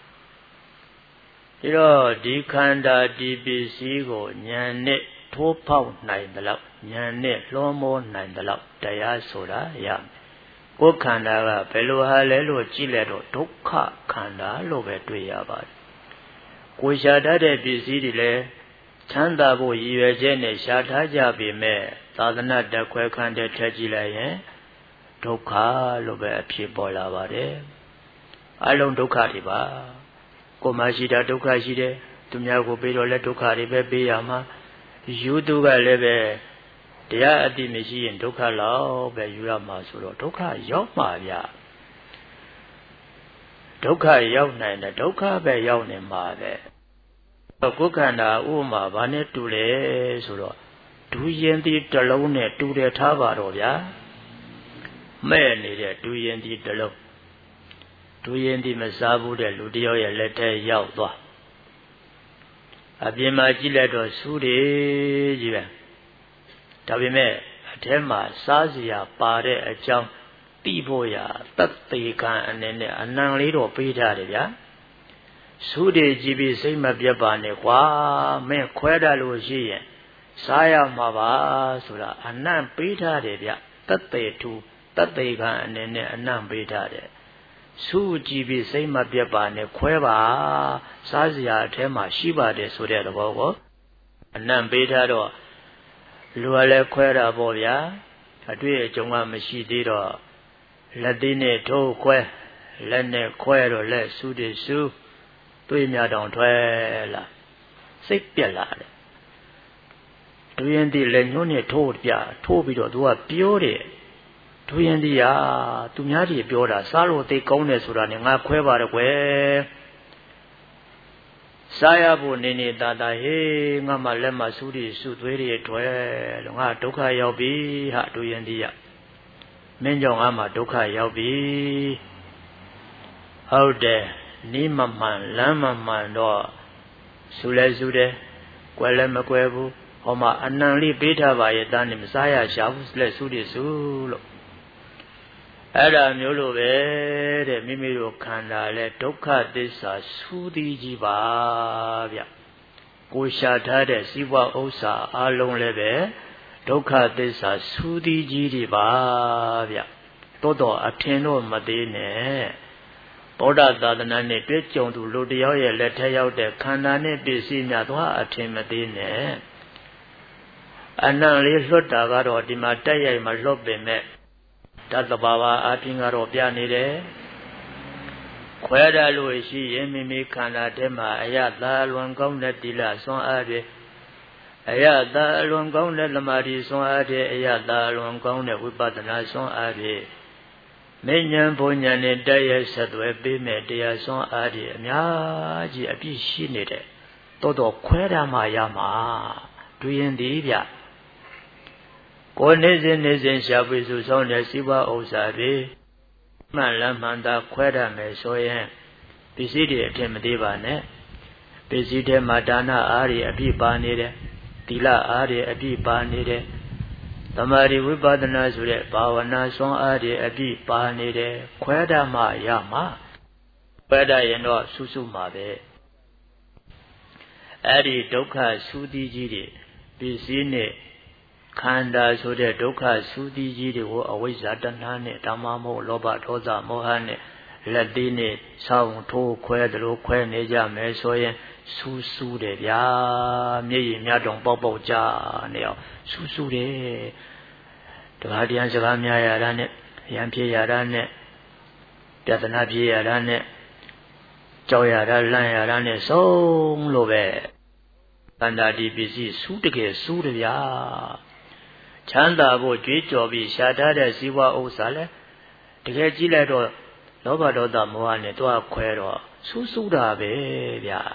ဒီတော့ဒီခန္ဓာဒီပစ္စည်းကိုဉာဏ်နဲ့ထိုးဖောက်နိုင်သလောက်ဉာဏ်နဲ့လွှမ်းမိုးနိုင်သလောက်တရားဆိုတာရမယ်ကိုယ်ခန္ဓာကဘယ်လိုဟာလဲလို့ကြည့်လိုက်တော့ဒုက္ခခန္ဓာလို့ပဲတွေ့ရပါတယ်ကိုယ်ရှာတတ်တဲ့ပစ္စည်းတွေလည်းချမ်းသာဖို့ရည်ရွယ်ချက်နဲ့ရှာထားကြပေမဲ့သာသနာတခွဲခန္ဓာထက်ကြည့်လိုက်ရင်ဒုက္ခလို့ပဲအဖြစ်ပေါ်လာပါတယ်အလုံးဒုက္ခတွေပါကိုယ်မှရှိတာဒုက္ခရှိတယ်သူများကိုပေးတော့လည်းဒုက္ခတွေပဲပေးရမှာယူသူကလည်းပဲတရားအတိမရှိရင်ဒုက္ခလောက်ပဲယူရမှာဆိုတော့ဒုက္ခရောက်မှာဗျဒုက္ခရောက်နိုင်တယ်ဒုက္ခပဲရောက်နေမှာပဲကိုယ်ခန္ဓာဥပမာဘာနဲ့တူလဲဆိုတော့ဒူရင်ဒီတလုံးနဲ့တူတယ်ထားပါတော့ဗျာမဲ့နေတဲ့ဒူရင်ဒီတလုံးဒူရင်ဒီမစားဘူးတဲ့လူတယောက်ရဲ့လက်ထဲရောက်သွားအပြင်မှာကြည့်လိုက်တော့စူးတယ်ကြီးပဲဒါပေမဲ့အထဲမှာစားစရာပါတဲ့အကြောင်းသိဖို့ရတတ်သေးကံအနေနဲ့အနံလေးတော့ပေးထားတယ်ဗျာစူးတယ်ကြည့်ပြီးစိတ်မပြတ်ပါနဲ့ကွာမင်းခွဲတတ်လို့ရှိရင်စားရမှာပါဆိုတာအနံပေးထားတယ်ဗျတတ်သေးထူတတ်သေးကံအနေနဲ့အနံပေးထားတယ်စုကြည့်ပြီးစိတ်မပြတ်ပါနဲ့ခွဲပါစားစရာအထဲမှာရှိပါတယ်ဆိုတဲ့သဘောကိုအနံ့ပေးထားတော့လူကလည်းခွဲတာပေါ့ဗျာအတွေ့အကြုံကမရှိသေးတော့လက်သေးနဲ့ထိုးခွဲလက်နဲ့ခွဲတော့လက်စုတည်းစုတွေးမြတောင်ထွက်လာစိတ်ပြက်လာတယ်တွေးရင်ဒီလက်ညှိုးနဲ့ထိုးပြထိုးပြီးတော့သူကပြောတယ်တွေးရင်ဒီဟာသူများကြီးပြောတာစားလို့သိကောင်းတယ်ဆိုတာနဲ့ငါခွဲပါတော့ကွယ်စားရဖို့နေနေတာတာဟေးငါမှလက်မှစုတည်းစုသွေးတွေထွက်လို့ငါဒုက္ခရောက်ပြီဟာတွေးရင်ဒီရမင်းကြောင့်ငါမှဒုက္ခရောက်ပြီဟုတ်တယ်နီးမမှန်လမ်းမမှန်တော့စုလဲစုတယ်ကွယ်လည်းမကွယ်ဘူးဟောမှာအနံလေးပေးထားပါရဲ့တန်းနေမစားရရှာဘူးလက်စုတည်းစုလို့အဲ့ဒါမျိုးလိုပဲတဲ့မိမိတို့ခန္ဓာလဲဒုက္ခသစ္စာစူးသည်ကြီးပါဗျကိုရှာထားတဲ့စီးပွားဥစ္စာအလုံးလည်းပဲဒုက္ခသစ္စာစူးသည်ကြီးတွေပါဗျတိုးတော့အထင်တော့မသေးနဲ့ဗုဒ္ဓသာသနာနဲ့တွေ့ကြုံသူလူတယောက်ရဲ့လက်ထက်ရောက်တဲ့ခန္ဓာနဲ့ပစ္စည်းများသွားအထင်မသေးနဲ့အနံ့လေးလွတ်တာကတော့ဒီမှာတက်ရိုက်မှလွတ်ပင်မဲ့တတဘာဝအပြင်ကတော့ပြနေတယ်ခွဲရလို့ရှိရင်မိမိခန္ဓာထဲမှာအယသာလွန်ကောင်းတဲ့တိလဆွမ်းအားတွေအယသာလွန်ကောင်းတဲ့သမာဓိဆွမ်းအားတွေအယသာလွန်ကောင်းတဲ့ဝိပဿနာဆွမ်းအားတွေမဉ္ဇဉ်ဘုံဉာဏ်နဲ့တက်ရဲ့ဆက်သွယ်ပေးမဲ့တရားဆွမ်းအားတွေအများကြီးအပြည့်ရှိနေတယ်တော်တော်ခွဲရမှရမှာတွေ့ရင်ဒီဗျကိုယ်နေစဉ်နေစဉ်ရှာဖွေစုဆောင်တဲ့စီးပွားဥစ္စာတွေမှန်လမ်းမှန်သာခွဲရမယ်ဆိုရင်ပစ္စည်းတွေအထင်မသေးပါနဲ့ပစ္စည်းတွေမှာဒါနအားတွေအပြည့်ပါနေတယ်သီလအားတွေအပြည့်ပါနေတယ်သမာဓိဝိပဿနာဆိုတဲ့ဘာဝနာဆွမ်းအားတွေအပြည့်ပါနေတယ်ခွဲရမှရမှာခွဲရရင်တော့စုစုမှာပဲအဲ့ဒီဒုက္ခသုတိကြီးတွေပစ္စည်းနဲ့ခန္ဓာဆိုတဲ့ဒုက္ခသုတိကြီးတွေကိုအဝိဇ္ဇာတဏှာနဲ့ဓမ္မမို့လောဘဒေါသမောဟနဲ့လက်သေးနဲ့ဆောင်းထိုးခွဲတယ်လို့ခွဲနေကြမယ်ဆိုရင်စူးစူးတယ်ဗျာမျက်ရည်များတောင်ပေါက်ပေါက်ကြနေအောင်စူးစူးတယ်တခါတည်းစကားများရတာနဲ့ရံဖြစ်ရတာနဲ့ပြဿနာဖြစ်ရတာနဲ့ကြောက်ရတာလန့်ရတာနဲ့ဆုံးလို့ပဲတဏ္ဍာတိပစ္စည်းစူးတကယ်စူးတယ်ဗျာချမ်းသာဖို့ကြွေးကြော်ပြီးရှာထားတဲ့ဇီဝဥစ္စာလဲတကယ်ကြည့်လိုက်တော့လောဘဒေါသမောဟနဲ့တွားခွဲတော့စူးစူးတာပဲဗျာ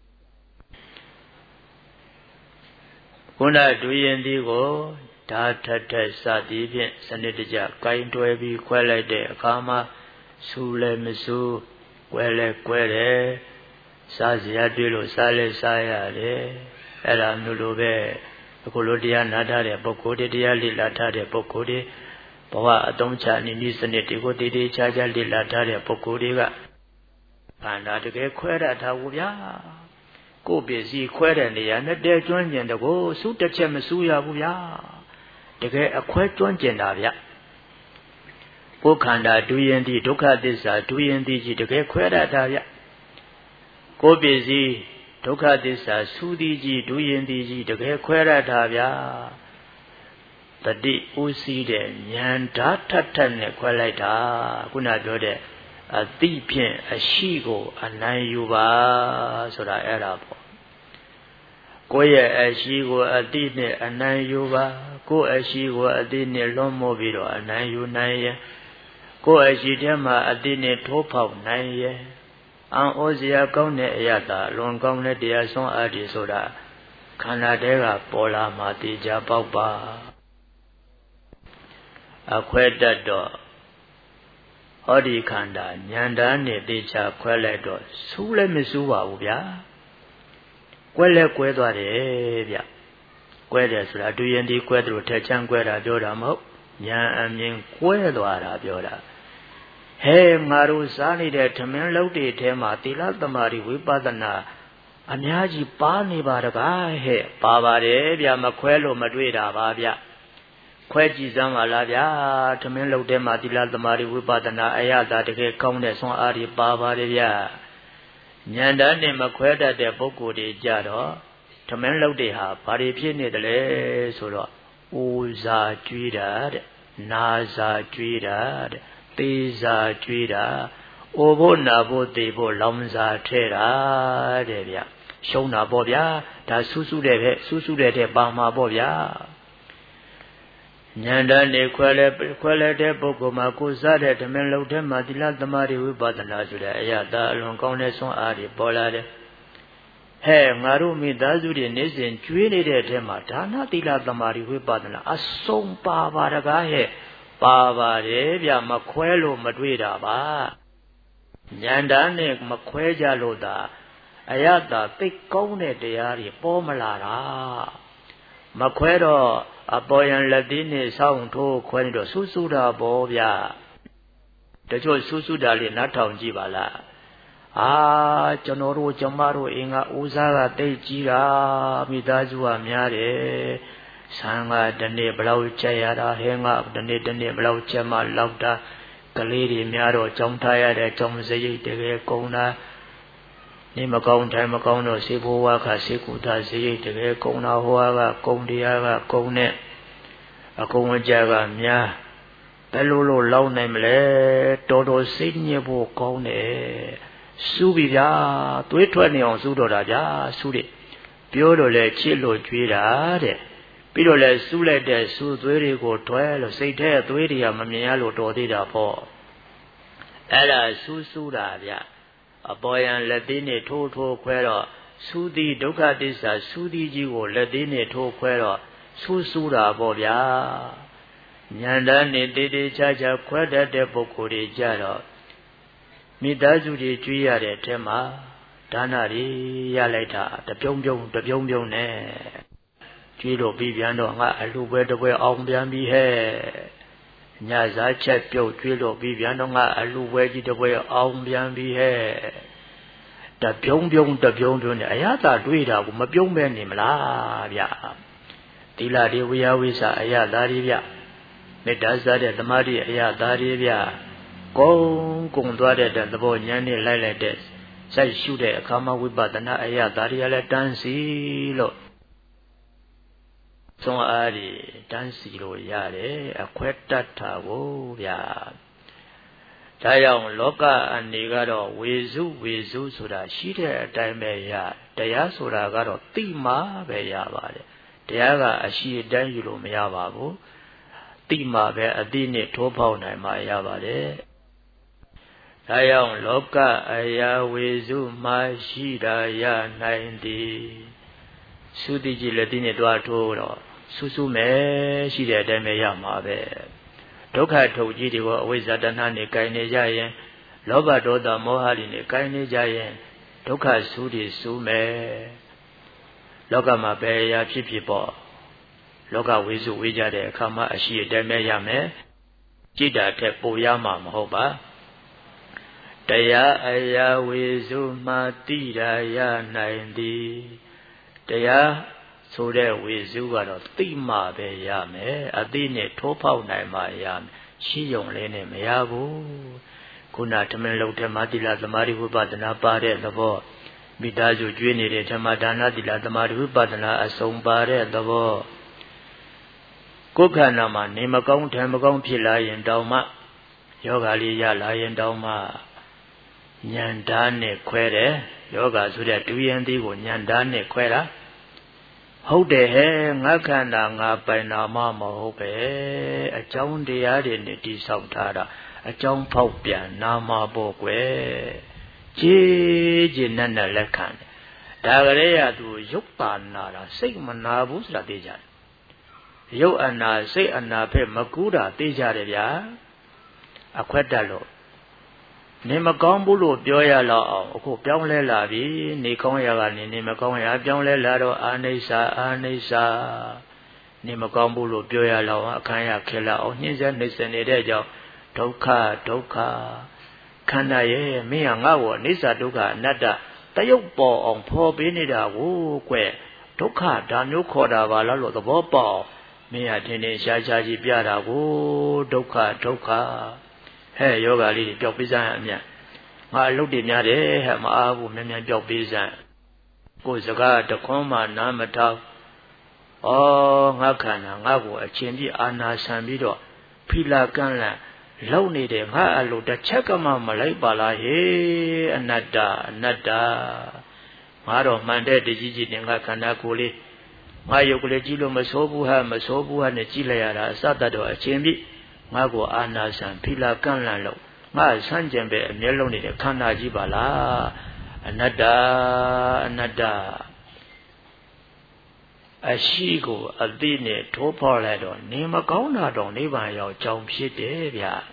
ခုနဒုယင်ဒီကိုဓာထထစသည်ဖြင့်စနစ်တကျကင်တွယ်ပြီးခွဲလိုက်တဲ့အခါမှာစူးလည်းမစူးကွဲလည်းကွဲတယ်စားစရာတွေ့လို့စားလည်းစားရတယ်အဲ့ဒါမျိုးလိုပဲအခုလိုတရားနာထားတဲ့ပုဂ္ဂိုလ်တွေတရားလေ့လာထားတဲ့ပုဂ္ဂိုလ်တွေဘဝအသုံးချနိမိတ်စနစ်တွေကိုတည်တည်ချာချာလေ့လာထားတဲ့ပုဂ္ဂိုလ်တွေကခန္ဓာတကယ်ခွဲရတာကိုဗျာကိုယ်ပစ္စည်းခွဲတဲ့နေရာနဲ့တဲကျွမ်းကျင်တကိုစုတစ်ချက်မစူးရဘူးဗျာတကယ်အခွဲကျွမ်းကျင်တာဗျကိုယ်ခန္ဓာဒုယင်တိဒုက္ခသစ္စာဒုယင်တိကြီးတကယ်ခွဲရတာဗျကိုယ်ပစ္စည်းဒုက္ခသစ္စာသုတိကြီးဒုယင်တိကြီးတကယ်ခွဲရတာဗျာတတိဥစည်းတဲ့ဉာဏ်ဓာတ်ထထနဲ့ခွဲလိုက်တာခုနပြောတဲ့အတိဖြင့်အရှိကိုအနိုင်ယူပါဆိုတာအဲ့ဒါပေါ့ကိုယ့်ရဲ့အရှိကိုအတိနဲ့အနိုင်ယူပါကိုယ့်အရှိကိုအတိနဲ့လွန်မိုးပြီးတော့အနိုင်ယူနိုင်ရဲ့ကိုယ့်အရှိထဲမှာအတိနဲ့ထိုးဖောက်နိုင်ရဲ့အံ့ဩစရာကောင်းတဲ့အရာသာလွန်ကောင်းတဲ့တရားဆုံးအပ်ဒီဆိုတာခန္ဓာတဲကပေါ်လာမှသိကြပေါက်ပါအခွဲတတ်တော့ဟောဒီခန္ဓာဉာဏ်ဓာတ်နဲ့သိချခွဲလိုက်တော့စူးလည်းမစူးပါဘူးဗျာကွဲလည်းကွဲသွားတယ်ဗျကွဲတယ်ဆိုတာဒုယင်ဒီကွဲတယ်လို့ထက်ချမ်းကွဲတာပြောတာမဟုတ်ဉာဏ်အမြင်ကွဲသွားတာပြောတာဟဲငါတို့စားနေတဲ့ထမင်းလုပ်တွေထဲမှာသီလသမာဓိဝိပဿနာအများကြီးပါနေပါတကားဟဲ့ပါပါတယ်ဗျမခွဲလို့မတွေ့တာပါဗျခွဲကြည့်စမ်းပါလားဗျာထမင်းလုပ်တဲ့မှာသီလသမာဓိဝိပဿနာအယတာတကယ်ကောင်းတဲ့ဆွမ်းအားတွေပါပါတယ်ဗျာဉာဏ်တန်းနဲ့မခွဲတတ်တဲ့ပုဂ္ဂိုလ်တွေကြတော့ထမင်းလုပ်တဲ့ဟာဘာတွေဖြစ်နေတယ်လဲဆိုတော့အိုစာကျွေးတာတဲ့နာစာကျွေးတာတဲ့သေစာကျွေးတာအိုဖို့နာဖို့သေဖို့လောင်စာထဲတာတဲ့ဗျရှုံးတာပေါ့ဗျာဒါဆူးဆူးတဲ့ပဲဆူးဆူးတဲ့တဲ့ပါမှာပေါ့ဗျာဉာဏ်တန်းနေခွဲလဲခွဲလဲတဲ့ပုဂ္ဂိုလ်မှာကိုယ်စားတဲ့ဓမ္မလုံတဲ့မှာသီလသမာဓိဝိပဿနာဆိုတဲ့အရာသာအလွန်ကောင်းတဲ့ဆွမ်းအားတွေပေါ်လာတယ်ဟဲ့ငါတို့မိသားစုတွေနေစဉ်ကျွေးနေတဲ့အထက်မှာဒါနသီလသမာဓိဝိပဿနာအစုံပါပါတကားဟဲ့ပါပါတယ်ဗျမခွဲလို့မတွေ့တာပါဉာဏ်တန်းနဲ့မခွဲကြလို့သာအယတာသိကောင်းတဲ့တရားတွေပေါ်မလာတာမခွဲတော့အပေါ်ယံလက်သေးနဲ့စောင့်ထိုးခွဲနေတော့ဆူဆူတာပေါ့ဗျာတချို့ဆူဆူတာလေးနားထောင်ကြည့်ပါလားအာကျွန်တော်တို့ကျမတို့အင်္ဂါဦးစားကတိတ်ကြီးတာမိသားစုကများတယ်ဆံကတနေ့ဘလောက်ချက်ရတာဟဲငါတနေ့တနေ့ဘလောက်ချက်မှလောက်တာကလေးတွေများတော့ကြောင်းထားရတဲ့ကြောင်းစရိတ်တကယ်ကုန်တာနေမကောင်းတိုင်းမကောင်းတော့စေဘဝကစေကုသစရိတ်တကယ်ကုန်တာဟောကကုန်တရားကကုန်နဲ့အကုန်အကြကများဘယ်လိုလို့လောက်နိုင်မလဲတော်တော်စိတ်ညစ်ဖို့ကောင်းတယ်စူးပြီဗျာသွေးထွက်နေအောင်စူးတော့တာဗျာစူးတယ်ပြောတော့လဲချစ်လို့ကြွေးတာတဲ့ပြီးတော့လဲစူးလိုက်တဲ့စူးသွေးတွေကိုထွဲလို့စိတ်ထဲသွေးတွေကမမြင်ရလို့တော်သေးတာပေါ့အဲ့ဒါစူးစူးတာဗျာအပေါ်ယံလက်သေးနဲ့ထိုးထိုးခွဲတော့စူးသည်ဒုက္ခသစ္စာစူးသည်ကြီးကိုလက်သေးနဲ့ထိုးခွဲတော့စူးစူးတာပေါ့ဗျာဉာဏ်တန်းနဲ့တေးသေးချာချာခွဲတတ်တဲ့ပုဂ္ဂိုလ်တွေကြတော့မိသားစုတွေကျွေးရတဲ့အထက်မှာဒါနတွေရလိုက်တာတပြုံးပြုံးတပြုံးပြုံးနဲ့ကျွေးလို့ပြီးပြန်တော့ငါအလှပွဲတစ်ပွဲအောင်ပြန်ပြီဟဲ့ညစားချက်ပြုတ်ကျွေးလို့ပြီးပြန်တော့ငါအလှပွဲကြီးတစ်ပွဲအောင်ပြန်ပြီဟဲ့တပြုံးပြုံးတပြုံးပြုံးနဲ့အရသာတွေးတာကိုမပြုံးပဲနေမလားဗျသီလတွေဝိယဝိစာအရသာတွေဗျမေတ္တာစားတဲ့သမာဓိအရသာတွေဗျကုံကုံသွားတဲ့သဘောဉာဏ်နဲ့လိုက်လိုက်တဲ့စိုက်ရှုတဲ့အခါမှာဝိပဿနာအရာဒါတွေကလည်းတန်းစီလို့သုံးအားတွေတန်းစီလို့ရတယ်အခွဲတတ်တာကိုဗျာဒါကြောင့်လောကအနေကတော့ဝေစုဝေစုဆိုတာရှိတဲ့အတိုင်းပဲရတရားဆိုတာကတော့သိမှပဲရပါတယ်တရားကအရှိအတိုင်းယူလို့မရပါဘူးသိမှပဲအသိနဲ့ထိုးဖောက်နိုင်မှရပါတယ်ဒါကြောင့်လောကအရာဝေစုမှရှိတာရနိုင်သည်သုတိကြီးလက်သိနဲ့တွားထိုးတော့ဆူဆူမယ်ရှိတဲ့အတိုင်းပဲရမှာပဲဒုက္ခထုတ်ကြီးတွေကိုအဝိဇ္ဇာတဏှာနဲ့ကိုင်နေကြရင်လောဘဒေါသမောဟတွေနဲ့ကိုင်နေကြရင်ဒုက္ခဆူတွေဆူမယ်လောကမှာပဲအရာဖြစ်ဖြစ်ပေါ့လောကဝေစုဝေးကြတဲ့အခါမှာအရှိအတိုင်းပဲရမယ်ကြည်တာထက်ပိုရမှာမဟုတ်ပါတရားအရာဝေစုမှတိရာရနိုင်သည်တရားဆိုတဲ့ဝေစုကတော့သိမှပဲရမယ်အသိနဲ့ထိုးဖောက်နိုင်မှရမယ်ရှိုံလေးနဲ့မရဘူးခုနဓမ္မလုံဓမ္မတိလသမာဓိဝိပဿနာပါတဲ့သဘောမိသားစုကျွေးနေတဲ့ဓမ္မဒါနတိလသမာဓိဝိပဿနာအစုံပါတဲ့သဘောကိုယ်ခန္ဓာမှာနေမကောင်းထံမကောင်းဖြစ်လာရင်တောင်မှယောဂလေးရလာရင်တောင်မှဉာဏ်ဓာတ်နဲ့ခွဲတယ်ယောဂဆိုတဲ့ဒုယံသေးကိုဉာဏ်ဓာတ်နဲ့ခွဲတာဟုတ်တယ်ဟဲ့ငါခန္ဓာငါပိုင်နာမမဟုတ်ပဲအကြောင်းတရားတွေနဲ့တိဆောက်ထားတာအကြောင်းဖောက်ပြန်နာမပေါ့ကွယ်ကြည်ကြည်နက်နက်လက်ခံတယ်ဒါကလေးရသူရုပ်ပါနာတာစိတ်မနာဘူးဆိုတာသိကြတယ်ရုပ်အနာစိတ်အနာဖက်မကူးတာသိကြတယ်ဗျာအခွက်တက်လို့နေမကောင်းဘူးလို့ပြောရတော့အောင်အခုပြောင်းလဲလာပြီနေကောင်းရကနေနေမကောင်းရပြောင်းလဲလာတော့အာနိစ္စအာနိစ္စနေမကောင်းဘူးလို့ပြောရတော့အခမ်းရခဲလာအောင်နှင်းစက်နှိမ့်စင်နေတဲ့ကြောင့်ဒုက္ခဒုက္ခခန္ဓာရဲ့မင်းကငါ့ကိုအနိစ္စဒုက္ခအနတ္တတယုတ်ပေါ်အောင်ဖော်ပေးနေတာကိုကွဒုက္ခဒါမျိုးခေါ်တာပါလားလို့သဘောပေါက်မင်းဟာထင်ထင်ရှားရှားကြီးပြတာကိုဒုက္ခဒုက္ခဟဲ့ယောဂလေးပျောက်ပေးစမ်းအမြတ်ငါအလုပ်တွေများတယ်ဟဲ့မအားဘူးမြန်မြန်ပျောက်ပေးစမ်းကိုယ်စကားတခွန်းမှနားမထောင်ဩငါခန္ဓာငါ့ကိုအချင်းပြအာနာဆံပြီးတော့ဖိလာကန့်လန့်လုံနေတယ်ငါအလိုတစ်ချက်ကမှမလိုက်ပါလားဟေးအနတ္တအနတ္တငါတော့မှန်တဲ့တကြီးကြီးနဲ့ငါခန္ဓာကိုယ်လေးငါရုပ်ကလေးကြည့်လို့မဆိုးဘူးဟာမဆိုးဘူးဟာနဲ့ကြည့်လိုက်ရတာအစတတ်တော့အချင်းပြငါကိုအာနာဆံဖိလာကန့်လန့်လို့ငါဆန်းကျင်ပဲအမျက်လုံးနေတဲ့ခန္ဓာကြီးပါလားအနတ္တအနတ္တအရှိကိုအသိနဲ့ထိုးဖော်လိုက်တော့နေမကောင်းတာတော့နိဗ္ဗာန်ရောက်ကြောင်းဖြစ်တယ်ဗျာ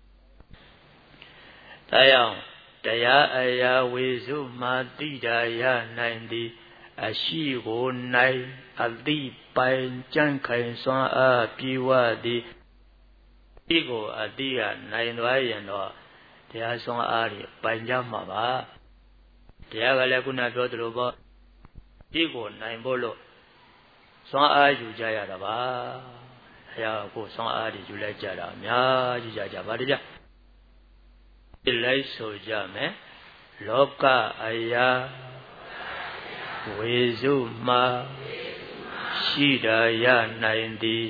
ဒါကြောင့်တရားအရာဝေစုမှတိတာရနိုင်သည်အရှိကိုနိုင်အသိပိုင်ကြံ့ခိုင်စွမ်းအားပြေဝသည်ဒီကိုအသိကနိုင်သွားရင်တော့တရားစွမ်းအားတွေပိုင်ကြမှာပါတရားကလည်းခုနပြောသလိုပေါ့ဒီကိုနိုင်ဖို့လို့စွမ်းအားယူကြရတာပါဘုရားကိုစွမ်းအားတွေယူလိုက်ကြတာအများကြီးကြကြပါတကြဒီလိုက်ဆိုကြမယ်လောကအရာဝေစုမှရှိတာရနိုင်သည်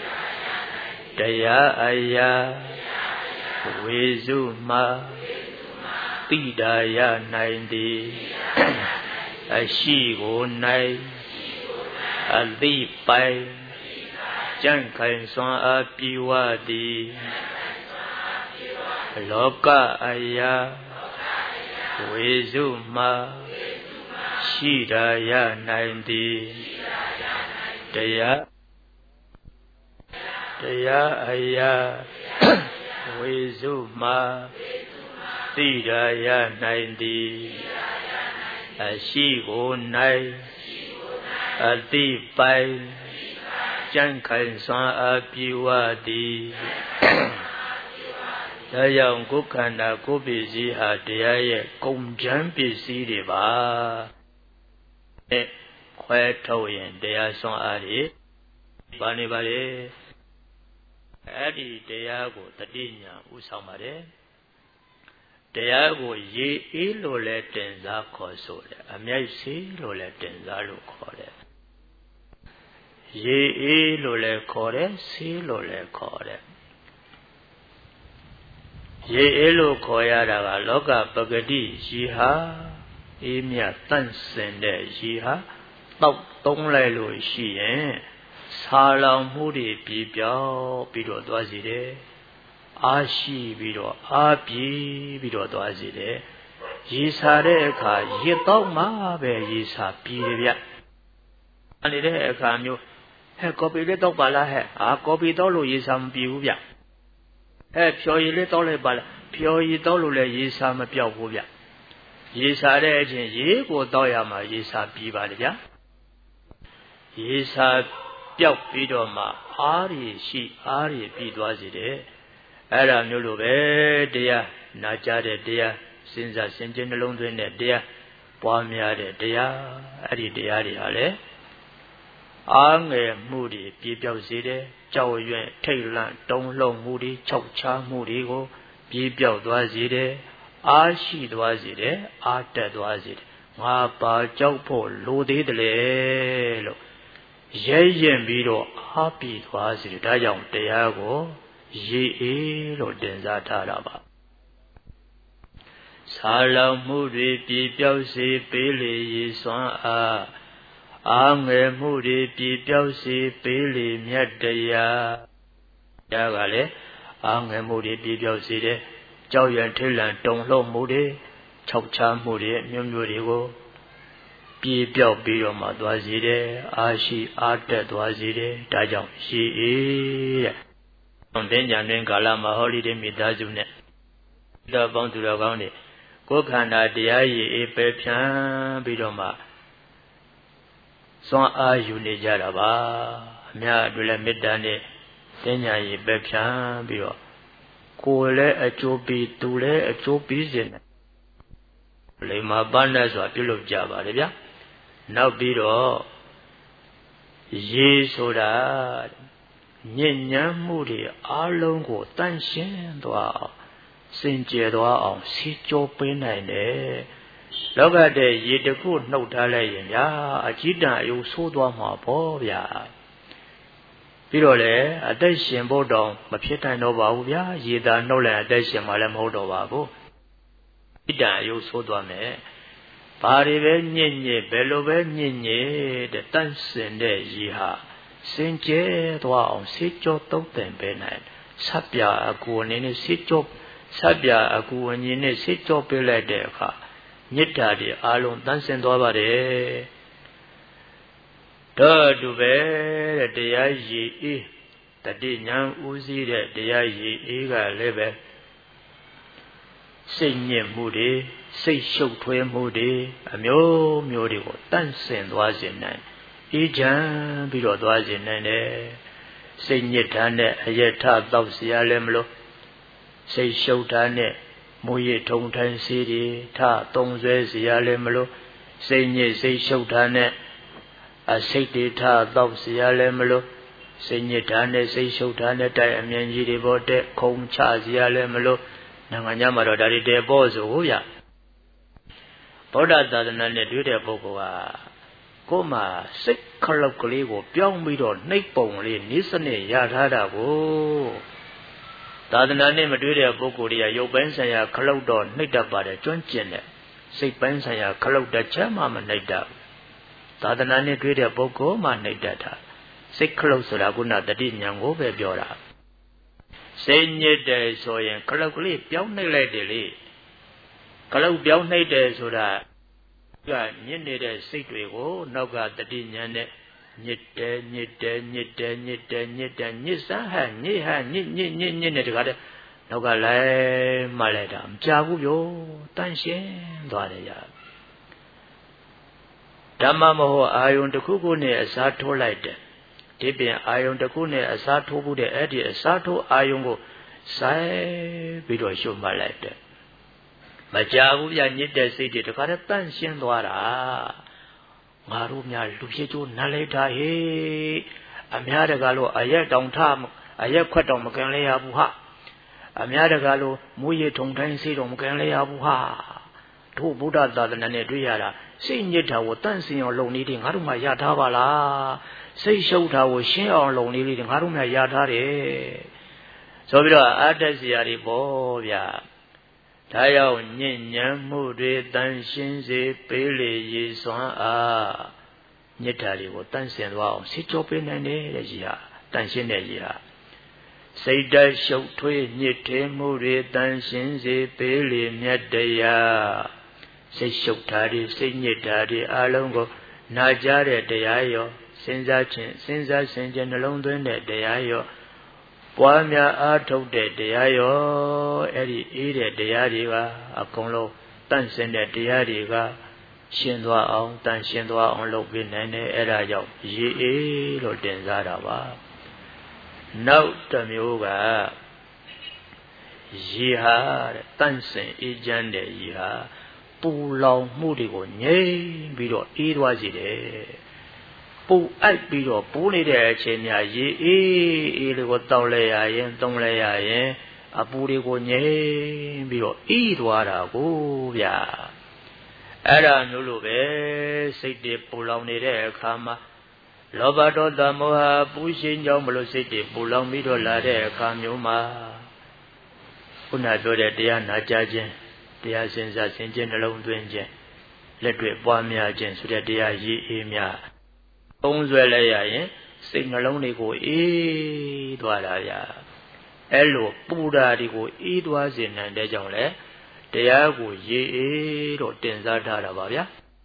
တရားအရာဝေစုမှတိတာရနိုင်သည်အရှိကိုနိုင်အသိပိုင်ကြံ့ခိုင်စွမ်းအားပြေဝသည်လောကအရာဝေစုမှရှိတာရနိုင်သည်တရားတရားအရာဝေစုမှသိတာရနိုင်သည်အရှိကိုနိုင်အတိပိုင်ကြံ့ခိုင်စွမ်းအားပြေဝသည်ဒါကြောင့်ကိုယ်ခန္ဓာကိုယ်ပစ္စည်းဟာတရားရဲ့ကုန်ချမ်းပစ္စည်းတွေပါအဲခွဲထုတ်ရင်တရားစွမ်းအားတွေပါနေပါလေအဲ့ဒီတရားကိုတတိညာဥဆောင်ပါတယ်တရားကိုရေအေးလို့လဲတင်စားခေါ်ဆိုတယ်အမြိုက်စီလို့လဲတင်စားလို့ခေါ်တယ်ရေအေးလို့လဲခေါ်တယ်စီလို့လဲခေါ်တယ်ရေအေးလို့ခေါ်ရတာကလောကပဂတိရေဟာအေးမြတ်တန့်စင်တဲ့ရေဟာတောက်သုံးလိုက်လို့ရှိရင်ဆာလောင်မှုတွေပြေပြောင်းပြီးတော့သွားစီတယ်အားရှိပြီးတော့အားပြေပြီးတော့သွားစီတယ်ရေစာတဲ့အခါရေတော့မှပဲရေစာပြေတယ်ဗျအနေတဲ့အခါမျိုးဟဲ့ကော်ပီလေးတော့ပါလားဟဲ့အာကော်ပီတော့လို့ရေစာမပြေဘူးဗျဟဲ့ဖြော်ရည်လေးတော့လိုက်ပါလားဖြော်ရည်တော့လို့လည်းရေစာမပြောက်ဘူးဗျရေစာတဲ့အချင်းရေကိုတော့ရမှာရေစာပြေပါလေဗျရေစာပြောက်ပြီးတော့မှအားရရှိအားရပြီးသွားစေတယ်အဲ့ဒါမျိုးလိုပဲတရားနာကြားတဲ့တရားစဉ်းစားဆင်ခြင်နှလုံးသွင်းတဲ့တရားပွားများတဲ့တရားအဲ့ဒီတရားတွေဟာလေအားငယ်မှုတွေပြေပြောက်စေတယ်ကြောက်ရွံ့ထိတ်လန့်တုန်လှုပ်မှုတွေခြောက်ခြားမှုတွေကိုပြေပြောက်သွားစေတယ်အားရှိသွားစေတယ်အားတက်သွားစေတယ်ငါပါကြောက်ဖို့လိုသေးတယ်လေလို့ရဲရင်ပြီးတော့အားပြေသွားစေတယ်ဒါကြောင့်တရားကိုရေအေးလို့တင်စားထားတာပါဆာလောင်မှုတွေပြေပြောက်စေပေးလေရေစွမ်းအားအားငယ်မှုတွေပြေပြောက်စေပေးလေမြတ်တရားတရားကလည်းအားငယ်မှုတွေပြေပြောက်စေတယ်ကြောက်ရွံ့ထိတ်လန့်တုန်လှုပ်မှုတွေခြောက်ခြားမှုတွေမျိုးမျိုးတွေကိုပြေပြောက်ပြီးတော့မှသွားစေတယ်အားရှိအားတက်သွားစေတယ်ဒါကြောင့်ရေအေးတဲ့တင်ညာတွင်ကာလမှာဟောလိတဲ့မိသားစုနဲ့တော်ပေါင်းသူတော်ကောင်းတွေကိုယ်ခန္ဓာတရားရည်အေးပဲဖြန်းပြီးတော့မှစွမ်းအားယူနေကြတာပါအများတို့လည်းမေတ္တာနဲ့တင်ညာရည်ပဲဖြန်းပြီးတော့ကိုယ်လည်းအကျိုးပြီးသူလည်းအကျိုးပြီးစေတယ်လိမ္မာပန်းနဲ့ဆိုတာပြုလုပ်ကြပါလေဗျာနောက်ပြီးတော့ရေဆိုတာညဉ့်ညမ်းမှုတွေအားလုံးကိုတန့်ရှင်းသွားစင်ကြယ်သွားအောင်စီကြောပေးနိုင်တယ်လောကတဲ့ရေတခုနှုတ်ထားလိုက်ရင်ဗျာအကြည့်တန်အယုဆိုးသွားမှာပေါ့ဗျာပြီးတော့လေအသက်ရှင်ဖို့တောင်မဖြစ်နိုင်တော့ပါဘူးဗျာရေသာနှုတ်လိုက်အသက်ရှင်မှလည်းမဟုတ်တော့ပါဘူးအကြည့်တန်အယုဆိုးသွားမယ်ဘာတွေပဲညစ်ညစ်ဘယ်လိုပဲညစ်ညစ်တဲ့တန့်စင်တဲ့ရေဟာစင်ကြယ်သွားအောင်စီကြောသုံးသင်ပေးနိုင်ဆပ်ပြအကူအနေနဲ့စီကြောဆပ်ပြအကူအညီနဲ့စီကြောပေးလိုက်တဲ့အခါမေတ္တာတွေအားလုံးတန့်စင်သွားပါတယ်တော့သူပဲတဲ့တရားရည်အေးတတိညာဦးစီးတဲ့တရားရည်အေးကလည်းပဲစိတ်ညစ်မှုတွေစိတ်ရှုပ်ထွေးမှုတွေအမျိုးမျိုးတွေကိုတန့်စင်သွားစေနိုင်အေးချမ်းပြီးတော့သွားစေနိုင်တယ်စိတ်ညစ်တာနဲ့အယထတောက်เสียလည်းမလို့စိတ်ရှုပ်တာနဲ့မူရထုံထိုင်းစီတွေထသုံးဆွဲเสียလည်းမလို့စိတ်ညစ်စိတ်ရှုပ်တာနဲ့အစိတ်တွေထတောက်เสียလည်းမလို့စိတ်ညစ်တာနဲ့စိတ်ရှုပ်တာနဲ့တိုက်အမြင်ကြီးတွေပေါ်တဲ့ခုံချเสียလည်းမလို့နိုင်ငံခြားမှာတော့ဒါတွေတဲပေါ်ဆိုဟုတ်ရဗုဒ္ဓသာသနာနဲ့တွေ့တဲ့ပုဂ္ဂိုလ်ဟာကိုယ်မှာစိတ်ခလုတ်ကလေးကိုပြောင်းပြီးတော့နှိပ်ပုံလေးနိစ္စနဲ့ရထားတာကိုသာသနာနဲ့မတွေ့တဲ့ပုဂ္ဂိုလ်တွေကရုပ်ပိုင်းဆိုင်ရာခလုတ်တော့နှိပ်တတ်ပါတယ်ကျွမ်းကျင်တယ်စိတ်ပိုင်းဆိုင်ရာခလုတ်တချက်မှမနှိပ်တတ်သာသနာနဲ့တွေ့တဲ့ပုဂ္ဂိုလ်မှနှိပ်တတ်တာစိတ်ခလုတ်ဆိုတာကုဏတတိဉာဏ်ကိုပဲပြောတာစိတ်ညစ်တယ်ဆိုရင်ခလုတ်ကလေးပြောင်းနှိပ်လိုက်တယ်လေခလုတ်ပြောင်းနှိပ်တယ်ဆိုတာကညစ်နေတဲ့စိတ်တွေကိုနောက်ကတတိဉာဏ်နဲ့ညစ်တယ်ညစ်တယ်ညစ်တယ်ညစ်တယ်ညစ်တယ်ညစ်စမ်းဟညစ်ဟညစ်ညစ်ညစ်ညစ်နေတကားတဲ့နောက်ကလည်းမှလိုက်တာမကြဘူးပြောတန့်ရှင်းသွားတယ်ရဓမ္မမဟုတ်အာယုန်တစ်ခုခုနဲ့အစားထိုးလိုက်တယ်ဒီပြင်အာယုန်တစ်ခုနဲ့အစားထိုးဖို့တဲ့အဲ့ဒီအစားထိုးအာယုန်ကိုစိုက်ပြီးတော့ရှုမှတ်လိုက်တယ်မကြဘူးပြညစ်တဲ့စိတ်တွေတခါတည်းတန့်ရှင်းသွားတာငါတို့များလူဖြစ်ကျိုးနားလိုက်တာဟေးအများတကာလို့အရက်တောင်ထအရက်ခွက်တောင်မကန်လဲရဘူးဟာအများတကာလို့မူရထုံတိုင်းစိတ်တော်မကန်လဲရဘူးဟာတို့ဗုဒ္ဓသာသနာနဲ့တွေ့ရတာစိတ်ညစ်တာကိုတန့်စင်အောင်လုပ်နေတယ်ငါတို့မှရထားပါလားစိတ်ရှုပ်တာကိုရှင်းအောင်လုပ်နေတယ်ငါတို့မှရထားတယ်ဆိုပြီးတော့အတ္တစီယာတွေပေါ့ဗျာဒါကြောင့်ညဉ့်ညမ်းမှုတွေတန်ရှင်းစေပေးလေရည်စွမ်းအားညစ်တာတွေကိုတန့်စင်သွားအောင်ဆေးကြောပေးနိုင်တယ်တဲ့ကြီးဟာတန်ရှင်းတဲ့ကြီးဟာစိတ်တရှုပ်ထွေးညစ်ထေမှုတွေတန်ရှင်းစေပေးလေမြတ်တရားစိတ်ရှုပ်တာတွေစိတ်ညစ်တာတွေအလုံးကိုနာကြတဲ့တရားရောစဉ်းစားခြင်းစဉ်းစားဆင်ခြင်နှလုံးသွင်းတဲ့တရားရောပွားများအားထုတ်တဲ့တရားရောအဲ့ဒီအေးတဲ့တရားတွေကအကုန်လုံးတန့်စင်တဲ့တရားတွေကရှင်းသွားအောင်တန့်ရှင်းသွားအောင်လုပ်ပေးနိုင်တယ်အဲ့ဒါကြောင့်ရေအေးလို့တင်စားတာပါနောက်တစ်မျိုးကရေဟာတဲ့တန့်စင်အေးချမ်းတဲ့ရေဟာပူလောင်မှုတွေကိုငြိမ်းပြီးတော့အေးသွားစေတယ်ပူအိုက်ပြီးတော့ပူနေတဲ့အချိန်များရေအေးအေးလေးကိုတောက်လိုက်ရရင်သုံးလိုက်ရရင်အပူတွေကိုငြိမ်းပြီးတော့အေးသွားတာကိုဗျာအဲ့ဒါမျိုးလိုပဲစိတ်တွေပူလောင်နေတဲ့အခါမှာလောဘဒေါသမောဟပူရှင်ကြောင့်မလို့စိတ်တွေပူလောင်ပြီးတော့လာတဲ့အခါမျိုးမှာခုနပြောတဲ့တရားနာကြခြင်းတရားစဉ်းစားဆင်ခြင်နှလုံးသွင်းခြင်းလက်တွေ့ပွားများခြင်းဆိုတဲ့တရားရည်အေးများပုံဆွဲလိုက်ရရင်စိတ်နှလုံးတွေကိုအေးသွားတာဗျာအဲ့လိုပူဓာတွေကိုအေးသွားစေနိုင်တဲ့ကြောင့်လေတရားကိုရေအေးတော့တင်စားထားတာပါဗျာ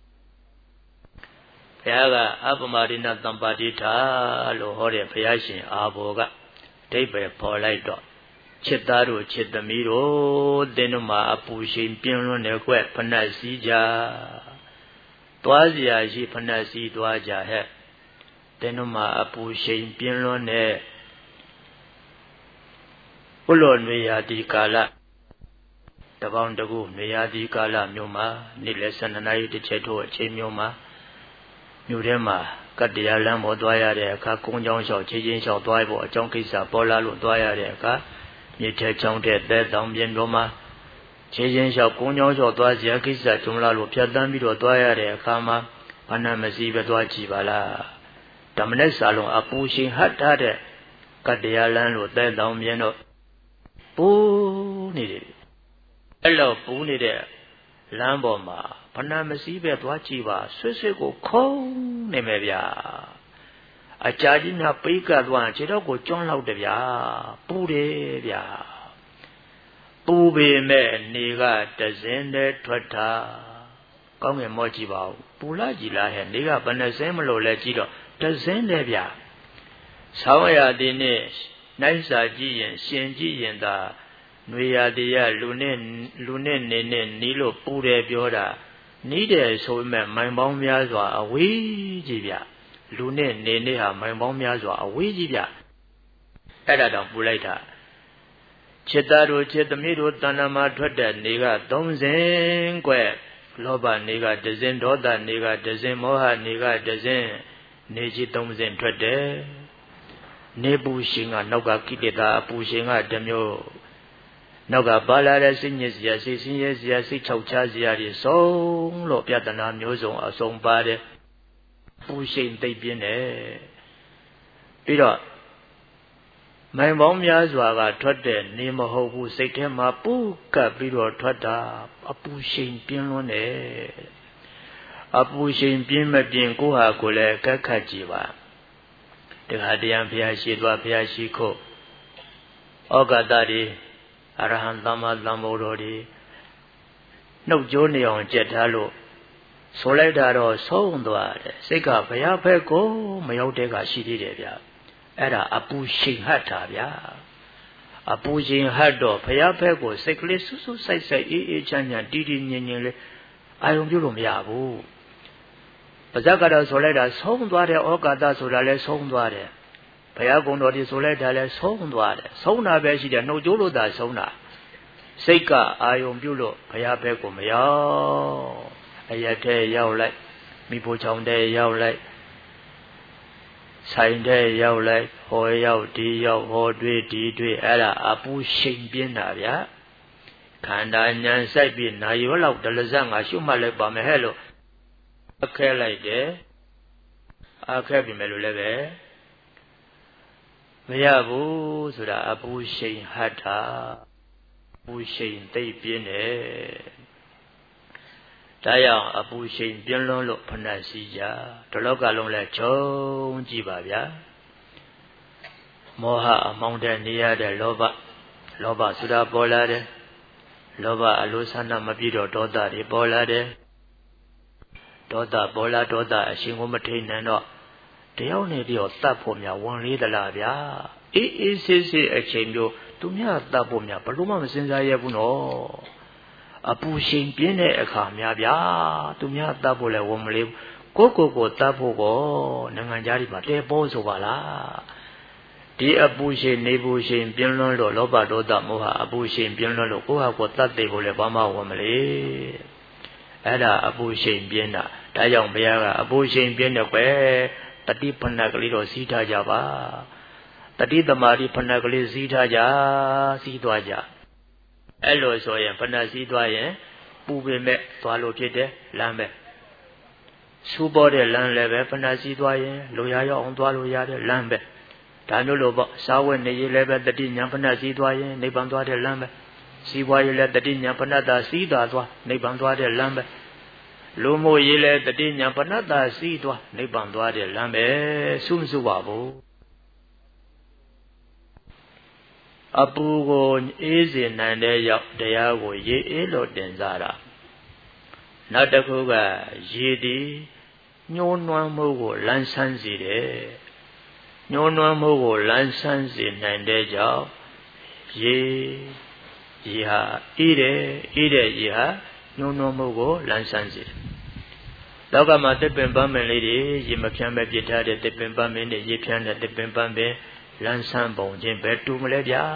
ဘုရားကအပမရိဏတံပါတိထာလို့ဟောတဲ့ဘုရားရှင်အာဘောကဒိဗ္ဗေပေါ်လိုက်တော့ချစ်သားတို့ချစ်သမီးတို့သင်တို့မှာအပူရှိန်ပြင်းလွန်းတဲ့ကွက်ဖဏတ်စည်းကြသွားစရာရှိဖဏတ်စည်းသွားကြဟဲ့သင်တို့မှာအပူရှိန်ပြင်းလွန်းတဲ့ဘုလိုနွေရာဒီကာလတပေါင်းတကူနွေရာဒီကာလမျိုးမှာနေ့လယ်ဆယ်နှစ်နာရီတစ်ချက်ထို့အချိန်မျိုးမှာမြို့ထဲမှာကတ္တရားလမ်းပေါ်သွားရတဲ့အခါကုန်းချောင်းလျှောက်ခြေချင်းလျှောက်သွားဖို့အကြောင်းကိစ္စပေါ်လာလို့သွားရတဲ့အခါမြေထဲချောင်းတဲ့တဲတောင်ပြင်တော်မှာခြေချင်းလျှောက်ကုန်းချောင်းလျှောက်သွားစရာကိစ္စကြုံလာလို့ဖြတ်တန်းပြီးတော့သွားရတဲ့အခါမှာဘာနာမစီပဲသွားကြည့်ပါလားဓမ္မနဲ့စာလုံးအပူရှင်ဟတ်ထားတဲ့ကတ္တရားလမ်းလို့တဲတောင်ပြင်တော့ပူနေတယ်အဲ့လိုပူနေတဲ့လမ်းပေါ်မှာဘာနာမစီပဲသွားကြည့်ပါဆွတ်ဆွတ်ကိုခုံးနေမယ်ဗျာအကြာကြီးများပိတ်ကပ်သွားခြေတော့ကိုကျွန်းလောက်တယ်ဗျာပူတယ်ဗျာပူပေမဲ့နေကတစင်းတည်းထွက်တာကောင်းငင်မော့ကြည့်ပါဦးပူလာကြည့်လားဟဲ့နေကဘယ်နှစင်းမလို့လဲကြည့်တော့တစင်းတည်းဗျာဆောင်းရသည်နဲ့နိုင်စာကြည့်ရင်ရှင်ကြည့်ရင်သာနွေရတရားလူနဲ့လူနဲ့နေနဲ့နီးလို့ပူတယ်ပြောတာနီးတယ်ဆိုပေမဲ့မိုင်ပေါင်းများစွာအဝေးကြီးဗျလူနဲ့နေနေဟာမိုင်ပေါင်းများစွာအဝေးကြီးဗျအဲ့ဒါတောင်ပူလိုက်တာจิตသားတို့จิตသမီးတို့တဏ္ဍာမှာထွက်တဲ့နေကသုံးစင်းကွယ်လောဘနေကတစ်စင်းဒေါသနေကတစ်စင်းမောဟနေကတစ်စင်းနေကြီးသုံးစင်းထွက်တယ်နေပူရှင်ကနောက်ကကိလေသာအပူရှင်ကတစ်မျိုးနောက်ကပါလာတဲ့စိတ်ညစ်စရာစိတ်ဆင်းရဲစရာစိတ်ချောက်ချစရာတွေဆုံးလို့ပြဿနာမျိုးစုံအဆုံးပါတယ်ပူရှိန်သိပ်ပြင်းတယ်ပြီးတော့မိုင်ပေါင်းများစွာကထွက်တဲ့နေမဟုတ်ဘူးစိတ်ထဲမှာပူကပ်ပြီးတော့ထွက်တာအပူရှိန်ပြင်းလွန်းတယ်အပူရှိန်ပြင်းမပြင်းကိုဟာကိုလည်းကက်ခတ်ကြည့်ပါတခါတရံဘုရားရှိသွားဘုရားရှိခို့ဩဃတတွေအရဟံသမ္မာသမ္ဗုဒ္ဓတွေနှုတ်ကြိုးနေအောင်ကြက်ထားလို့ဆိုလိုက်တာတော့ဆုံးသွားတယ်စိတ်ကဘုရားဘက်ကိုမရောက်တဲ့ကရှိသေးတယ်ဗျအဲ့ဒါအပူရှိန်ဟတ်တာဗျအပူရှိန်ဟတ်တော့ဘုရားဘက်ကိုစိတ်ကလေးဆူဆူဆိုက်ဆိုက်အေးအေးချမ်းချမ်းတီးတီးငြင်ငြင်လေးအာယုံပြုလို့မရဘူးပါဇက်ကတော့ဆိုလိုက်တာဆုံးသွားတယ်ဩကာသဆိုတာလဲဆုံးသွားတယ်ဘုရားကုံတော်ဒီဆိုလိုက်တာလဲဆုံးသွားတယ်ဆုံးတာပဲရှိတယ်နှုတ်ကြိုးလို့သာဆုံးတာစိတ်ကအာယုံပြုလို့ဘုရားဘက်ကိုမရောက်အရက်ထဲရောက်လိုက်မိဖို့ချောင်းထဲရောက်လိုက်ဆိုင်ထဲရောက်လိုက်ဟောရောက်ဒီရောက်ဟောတွေ့ဒီတွေ့အဲ့ဒါအပူရှိန်ပြင်းတာဗျာခန္ဓာဉာဏ်စိုက်ပြီးနာရောလောက်ဒလဇတ်ငါရှုမှတ်လိုက်ပါမယ်ဟဲ့လို့အခဲလိုက်တယ်အခဲပြီမယ်လို့လည်းပဲမရဘူးဆိုတာအပူရှိန်ဟတ်တာအပူရှိန်သိပ်ပြင်းတယ်ဒါကြောင့်အပူရှိန်ပြင်းလွန်းလို့ဖဏစီကြဒီလောကလုံးလဲခြုံကြည့်ပါဗျာမောဟအမောင်းတဲ့နေရတဲ့လောဘလောဘဆိုတာပေါ်လာတယ်လောဘအလိုဆန္ဒမပြည့်တော့ဒေါသတွေပေါ်လာတယ်ဒေါသပေါ်လာဒေါသအရှင်ကိုမထိန်နိုင်တော့တယောက်နဲ့တယောက်တတ်ဖို့များဝန်လေးသလားဗျာအေးအေးဆေးဆေးအချိန်မျိုးသူများတတ်ဖို့များဘလို့မှမစင်စားရဘူးနော်အပူရှိန်ပြင်းတဲ့အခါများဗျာသူများတတ်ဖို့လည်းဝန်မလေးကိုကိုကိုတတ်ဖို့ကောနိုင်ငံသားတွေမှာတဲပေါ်ဆိုပါလားဒီအပူရှိန်နေပူရှိန်ပြင်းလွန်းလို့လောဘဒေါသမောဟအပူရှိန်ပြင်းလွန်းလို့ကိုဟာကိုတတ်သိဖို့လည်းဘာမှဝန်မလေးအဲ့ဒါအပူရှိန်ပြင်းတာဒါကြောင့်ဘုရားကအပူရှိန်ပြင်းတဲ့ကွယ်တတိဖဏကလေးတော့စီးထားကြပါတတိသမารိဖဏကလေးစီးထားကြစီးသွားကြအဲ့လိုဆိုရင်ဖဏစီးသွားရင်ပူပေမဲ့သွားလို့ဖြစ်တယ်လမ်းပဲစူပေါ်တဲ့လမ်းလည်းပဲဖဏစီးသွားရင်လိုရရောက်အောင်သွားလို့ရတယ်လမ်းပဲဒါမျိုးလို့ပေါ့စာဝတ်နေရလည်းပဲတတိညာဖဏစီးသွားရင်နိဗ္ဗာန်သွားတဲ့လမ်းပဲစီးပွားရေးလည်းတတိညာဖဏတာစီးတာသွားနိဗ္ဗာန်သွားတဲ့လမ်းပဲလူမှုရေးလည်းတတိညာဖဏတာစီးသွားနိဗ္ဗာန်သွားတဲ့လမ်းပဲစုမစုပါဘူးအပူကိုအေးစေနိုင်တဲ့ရောက်တရားကိုရေအေးလို့တင်စားတာနောက်တစ်ခုကရေဒီညှိုးနွမ်းမှုကိုလန်းဆန်းစေတယ်ညှိုးနွမ်းမှုကိုလန်းဆန်းစေနိုင်တဲ့ကြောင့်ရေရေဟာအေးတယ်အေးတဲ့ရေဟာညှိုးနွမ်းမှုကိုလန်းဆန်းစေတယ်လောကမှာတစ်ပင်ပန်းပင်လေးတွေရေမဖြန်းပဲပြစ်ထားတဲ့တစ်ပင်ပန်းပင်နဲ့ရေဖြန်းတဲ့တစ်ပင်ပန်းပင်လန်းဆန်းပုံချင်းပဲတူမလဲဗျာ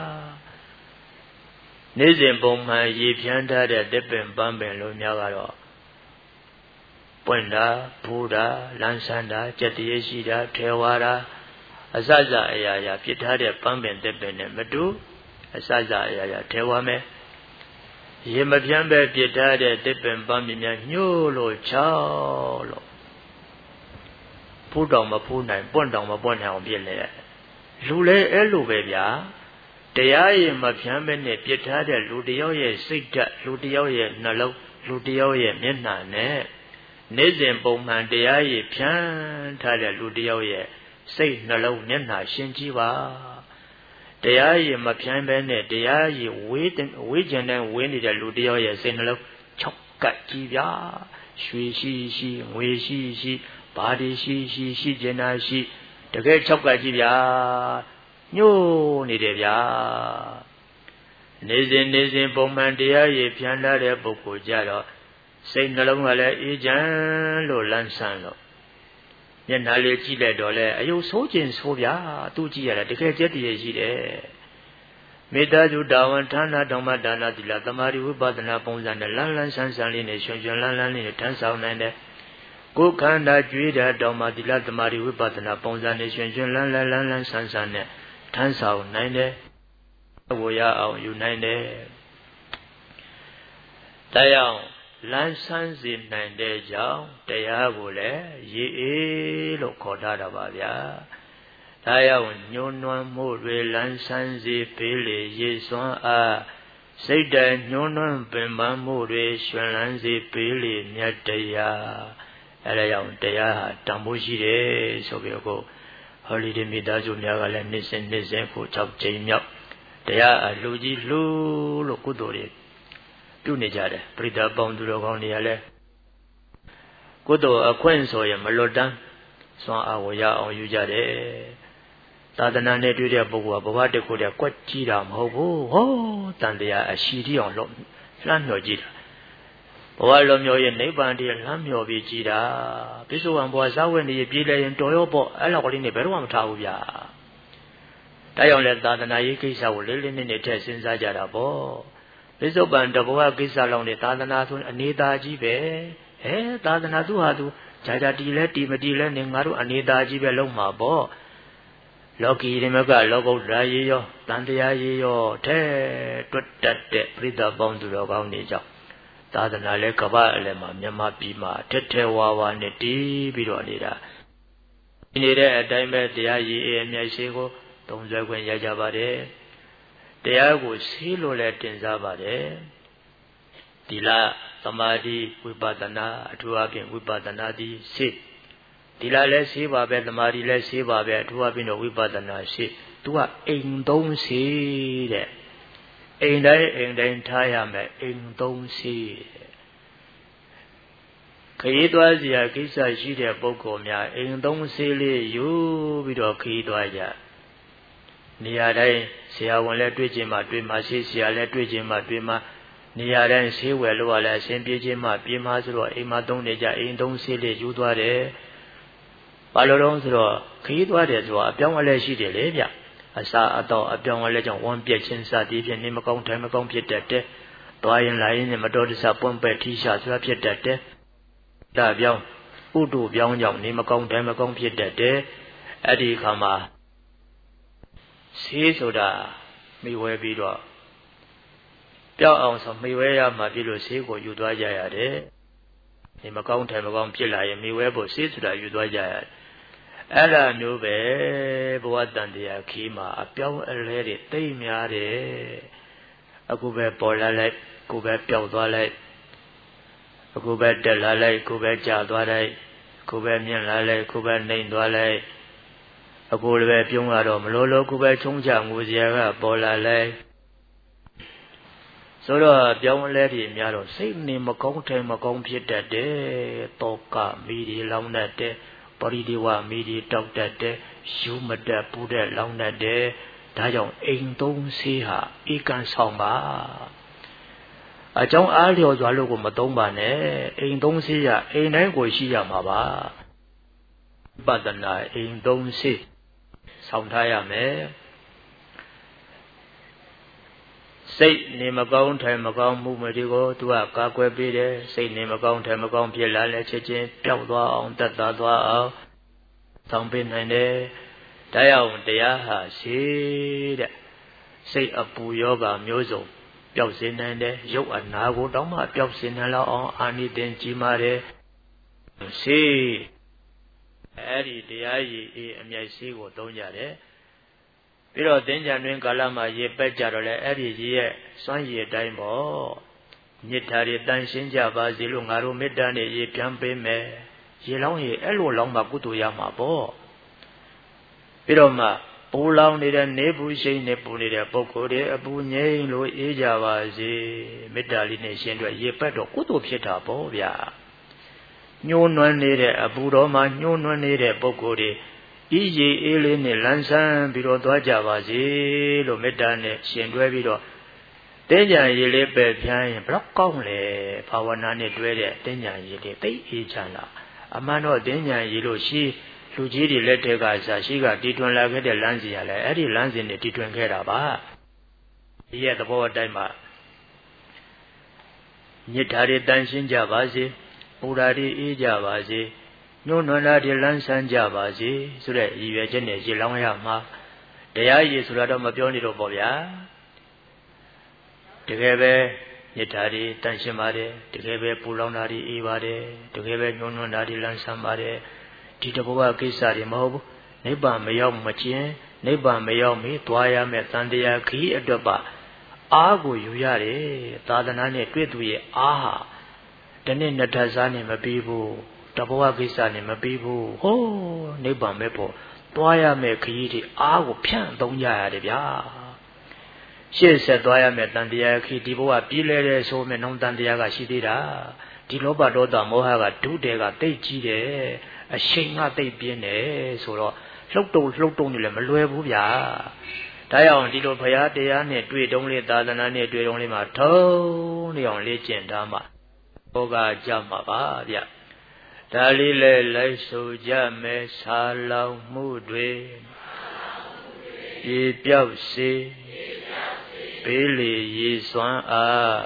နေ့စဉ်ပုံမှန်ရေဖြန်းထားတဲ့တစ်ပင်ပန်းပင်လိုများကတော့ပွင့်တာဖူးတာလန်းဆန်းတာကြက်တရေရှိတာထဲဝါတာအစစအရာရာပြစ်ထားတဲ့ပန်းပင်တက်ပင်နဲ့မတူအစစအရာရာထဲဝါမယ်ရေမပြန်းပဲပြစ်ထားတဲ့တက်ပင်ပန်းပင်များညှို့လို့ချောက်လို့ဖူးတောင်မဖူးနိုင်ပွင့်တောင်မပွင့်နိုင်အောင်ပြစ်လေလူလဲအဲ့လိုပဲဗျာတရားရင်မဖြန်းပဲနဲ့ပြစ်ထားတဲ့လူတယောက်ရဲ့စိတ်ဓာတ်လူတယောက်ရဲ့နှလုံးလူတယောက်ရဲ့မျက်နှာနဲ့နေ့စဉ်ပုံမှန်တရားရည်ဖြန်းထားတဲ့လူတယောက်ရဲ့စိတ်နှလုံးမျက်နှာရှင်းကြည့်ပါတရားရည်မဖြန်းပဲနဲ့တရားရည်ဝေးဝေးကျင်တဲ့ဝေးနေတဲ့လူတယောက်ရဲ့စိတ်နှလုံး၆ကပ်ကြည့်ဗျာရွှေရှိရှိငွေရှိရှိဘာဒီရှိရှိရှိကျင်တာရှိတကယ်၆ကပ်ကြည့်ဗျာညှို့နေတယ်ဗျာနေ့စဉ်နေ့စဉ်ပုံမှန်တရားရည်ဖြန်းထားတဲ့ပုဂ္ဂိုလ်ကြတော့စိတ်နှလုံးကလည်းအေးချမ်းလို့လန်းဆန်းလို့မျက်နှာလေးကြည့်လိုက်တော့လေအယုတ်ဆိုးခြင်းဆိုးဗျာသူကြည့်ရတာတကယ်ကြက်တည်းရှိတယ်မေတ္တာစုတာဝန်ဌာနဓမ္မဒါနသီလသမာဓိဝိပဿနာပုံစံနဲ့လန်းလန်းဆန်းဆန်းလေးနဲ့ရွှင်ရွှင်လန်းလန်းလေးနဲ့ထမ်းဆောင်နိုင်တယ်ကိုယ်ခန္ဓာကြွေးတာဓမ္မသီလသမာဓိဝိပဿနာပုံစံနဲ့ရွှင်ရွှင်လန်းလန်းလန်းလန်းဆန်းဆန်းနဲ့ထမ်းဆောင်နိုင်တယ်ဝရအောင်ယူနိုင်တယ်တရားလန်းဆန်းစေနိုင်တဲ့ကြောင့်တရားကိုလည်းရေအေးလို့ခေါ်ထားတာပါဗျာဒါကြောင့်ညှိုးနွမ်းမှုတွေလန်းဆန်းစေပေးလေရေစွမ်းအားစိတ်တည်းညှိုးနွမ်းပင်ပန်းမှုတွေရှင်လန်းစေပေးလေမြတ်တရားအဲဒါကြောင့်တရားဟာတန်ဖိုးရှိတယ်ဆိုပြီးတော့ဟောလီဒီမိသားစုများကလည်းနှစ်စဉ်နှစ်စဉ်ကို၆ကြိမ်မြောက်တရားအလှကြီးလှလို့ကုသိုလ်တွေပြုနေကြတယ်ပရိသတ်ပေါင်းသူတော်ကောင်းတွေကလည်းကုသိုလ်အခွင့်ဆိုရင်မလွတ်တမ်းစွမ်းအားကိုရအောင်ယူကြတယ်သာသနာနဲ့တွေ့တဲ့ပုဂ္ဂိုလ်ကဘဝတစ်ခုတည်းကွက်ကြည့်တာမဟုတ်ဘူးဟောတန်တရားအရှိတိအောင်လို့လှမ်းမြော်ကြည့်တာဘဝလုံးမျိုးရဲ့နိဗ္ဗာန်တည်းလှမ်းမြော်ပြီးကြည့်တာပိဿဝံဘဝဇဝေနေပြေးလဲရင်တော်ရောပေါ့အဲ့လောက်ကလေးနဲ့ဘယ်တော့မှမထားဘူးဗျာဒါကြောင့်လဲသာသနာရေးကိစ္စကိုလေးလေးနက်နက်ထည့်စဉ်းစားကြတာပေါ့ပိဿုပန်တဘဝကိစ္စလောက်နဲ့သာသနာဆိုအနေသာကြီးပဲဟဲသာသနာသူဟာသူဂျာဂျာတီလဲတီမတီလဲနေငါတို့အနေသာကြီးပဲလုံးမှာပေါ့လောကီရမကလောကုတ္တရာရေရောတန်တရားရေရောထဲတွတ်တက်တဲ့ပရိသတ်ပေါင်းသူတော်ကောင်းတွေကြောင့်သာသနာလဲကပ္ပအလည်းမှာမြန်မာပြည်မှာထက်ထဲဝါဝါနဲ့တီးပြီးတော့နေတာဒီနေတဲ့အတိုင်းပဲတရားရည်အမြတ်ရှိကိုသုံးဆွဲခွင့်ရကြပါတယ်တရားကိုဆေးလို့လည်းတင်စားပါတယ်ဒီလသမာဓိဝိပဿနာအထူးအဖြင့်ဝိပဿနာသည်ဆေးဒီလလည်းဆေးပါပဲသမာဓိလည်းဆေးပါပဲအထူးအဖြင့်တော့ဝိပဿနာဆေးသူကအိမ်သုံးဆေးတဲ့အိမ်တိုင်းအိမ်တိုင်းထားရမယ်အိမ်သုံးဆေးခရီးသွားစရာကိစ္စရှိတဲ့ပုဂ္ဂိုလ်များအိမ်သုံးဆေးလေးယူပြီးတော့ခရီးသွားကြနေရာတိုင်းဆရာဝန်လည်းတွေ့ခြင်းမှတွေ့မှဆေးဆရာလည်းတွေ့ခြင်းမှတွေ့မှနေရာတိုင်းဆေးဝယ်လို့ရလဲအရှင်ပြေးခြင်းမှပြေးမှဆိုတော့အိမ်မှာသုံးနေကြအိမ်သုံးဆေးလေးယူသွားတယ်ဘာလို့လဲဆိုတော့ခရီးသွားတယ်ဆိုတာအပြောင်းအလဲရှိတယ်လေဗျအစာအတော့အပြောင်းအလဲကြောင့်ဝမ်းပြက်ခြင်းစသည်ဖြင့်နေမကောင်းထိုင်မကောင်းဖြစ်တတ်တယ်သွားရင်လာရင်မတော်တဆပွန့်ပက်ထိရှာဆိုတာဖြစ်တတ်တယ်ဒါပြောင်းဥတုပြောင်းကြောင့်နေမကောင်းထိုင်မကောင်းဖြစ်တတ်တယ်အဲ့ဒီခါမှာဆေးဆိုတာမိဝဲပြီးတော့ပြောက်အောင်ဆိုမိဝဲရမှာပြလို့ဆေးကိုယူသွားကြရတယ်ဒီမကောင်းတယ်မကောင်းဖြစ်လာရင်မိဝဲဖို့ဆေးဆိုတာယူသွားကြရတယ်အဲ့ဒါမျိုးပဲဘဝတန်တရားခီးမှာအပြောင်းအလဲတွေသိမ့်များတယ်အခုပဲပေါ်လာလိုက်ကိုပဲပျောက်သွားလိုက်အခုပဲတက်လာလိုက်ကိုပဲကျသွားလိုက်ကိုပဲမြင့်လာလိုက်ကိုပဲနှိမ်သွားလိုက်အခုလည်းပြုံးလာတော့မလို့လို့ကိုပဲချုံချငိုစရာကပေါ်လာလိုက်ဆိုတော့ပြောင်းလဲတွေများတော့စိတ်နေမကောင်းတယ်မကောင်းဖြစ်တတ်တယ်တောကမိတွေလောင်းတတ်တယ်ပရိဒီဝမိတွေတောက်တတ်တယ်ယူမတတ်ပူတဲ့လောင်းတတ်တယ်ဒါကြောင့်အိမ်သုံးဆေးဟာဧကန်ဆောင်ပါအကြောင်းအားလျော်စွာလို့ကိုမသုံးပါနဲ့အိမ်သုံးဆေးရအိမ်တိုင်းကိုရှိရမှာပါပတ္တနာအိမ်သုံးဆေးဆောင်ထားရမယ်စိတ်နေမကောင်းထိုင်မကောင်းမှုတွေကိုသူကကာကွယ်ပေးတယ်စိတ်နေမကောင်းထိုင်မကောင်းဖြစ်လာလဲချက်ချင်းပျောက်သွားအောင်တတ်တာသွားအောင်ဆောင်ပေးနိုင်တယ်တရားအောင်တရားဟာရှိတဲ့စိတ်အပူယောဂမျိုးစုံပျောက်စေနိုင်တယ်ရုပ်အနာကိုတောင်းမှပျောက်စေနိုင်လောက်အောင်အာနိသင်ကြီးမားတယ်ရှိအဲ့ဒီတရားရည်အေးအမြိုက်ရှိကိုသုံးကြတယ်ပြီးတော့သင်္ကြန်တွင်ကာလမှာရေပက်ကြတော့လေအဲ့ဒီရေရဲ့စွမ်းရည်အတိုင်းပေါ့မြစ်ဓာတ်တွေတန်ရှင်းကြပါစေလို့ငါတို့မေတ္တာနဲ့ရေပြန်ပေးမယ်ရေလောင်းရေအဲ့လိုလောင်းမှကုသိုလ်ရမှာပေါ့ပြီးတော့မှပူလောင်နေတဲ့နေဘူးရှိန်နဲ့ပူနေတဲ့ပုဂ္ဂိုလ်တွေအပူငြိမ်းလို့အေးကြပါစေမေတ္တာလေးနဲ့ရှင်အတွက်ရေပက်တော့ကုသိုလ်ဖြစ်တာပေါ့ဗျာညှိုးနွမ်းနေတဲ့အပူတော်မှာညှိုးနွမ်းနေတဲ့ပုဂ္ဂိုလ်တွေဤရေအေးလေးနဲ့လန်းဆန်းပြီးတော့သွားကြပါစေလို့မေတ္တာနဲ့ရှင်တွဲပြီးတော့တင်းကြံရေလေးပဲဖြန်းရင်ဘလောက်ကောင်းလဲဘာဝနာနဲ့တွဲတဲ့တင်းကြံရေလေးသိအေးချမ်းလာအမှန်တော့တင်းကြံရေလို့ရှိလူကြီးတွေလက်ထက်ကစားရှိကတီထွင်လာခဲ့တဲ့လမ်းစီရလဲအဲ့ဒီလမ်းစဉ်တွေတီထွင်ခဲ့တာပါဒီရဲ့သဘောအတိုင်းမှာမြစ်ဓာတ်တွေတန်ရှင်းကြပါစေပူဓာတ်တွေအေးကြပါစေညှိုးနွမ်းတာတွေလန်းဆန်းကြပါစေဆိုတဲ့ရည်ရွယ်ချက်နဲ့ရေလောင်းရမှာတရားရည်ဆိုတာတော့မပြောနေတော့ပေါ့ဗျာတကယ်ပဲမြစ်ဓာတ်တွေတန်ရှင်းပါတယ်တကယ်ပဲပူလောင်တာတွေအေးပါတယ်တကယ်ပဲညှိုးနွမ်းတာတွေလန်းဆန်းပါတယ်ဒီတဘောကိစ္စတွေမဟုတ်ဘူးနိဗ္ဗာန်မရောက်မချင်းနိဗ္ဗာန်မရောက်မီသွားရမယ်တန်တရားခီးအတွက်ပါအားကိုယူရတယ်သာသနာနဲ့တွေ့သူရဲ့အားဟာတနေ့နှစ်ထပ်စားနေမပြီးဘူးတဘောကိစ္စနဲ့မပြီးဘူးဟိုးနိဗ္ဗာန်မဲ့ဖို့သွားရမယ်ခီးတွေအားကိုဖြန့်သုံးကြရတယ်ဗျာရှေ့ဆက်သွားရမယ်တန်တရားခီးဒီဘဝပြည်လဲတဲ့ဆိုမဲ့နှုံတန်တရားကရှိသေးတာဒီလောဘဒေါသမောဟကဒုတဲကတိတ်ကြီးတယ်အရှိန်ကတိတ်ပြင်းတယ်ဆိုတော့လှုပ်တုံလှုပ်တုံနေလည်းမလွယ်ဘူးဗျာဒါကြောင့်ဒီလိုဘုရားတရားနဲ့တွေ့တုံးလေးသာသနာနဲ့တွေ့တုံးလေးမှာထုံးနေအောင်လေ့ကျင့်ထားမှဘောကကြမှာပါဗျဒါလေးလဲလိုက်ဆိုကြမယ်ဆာလောင်မှုတွေရေပြောက်စေဘေးလေရေစွမ်းအား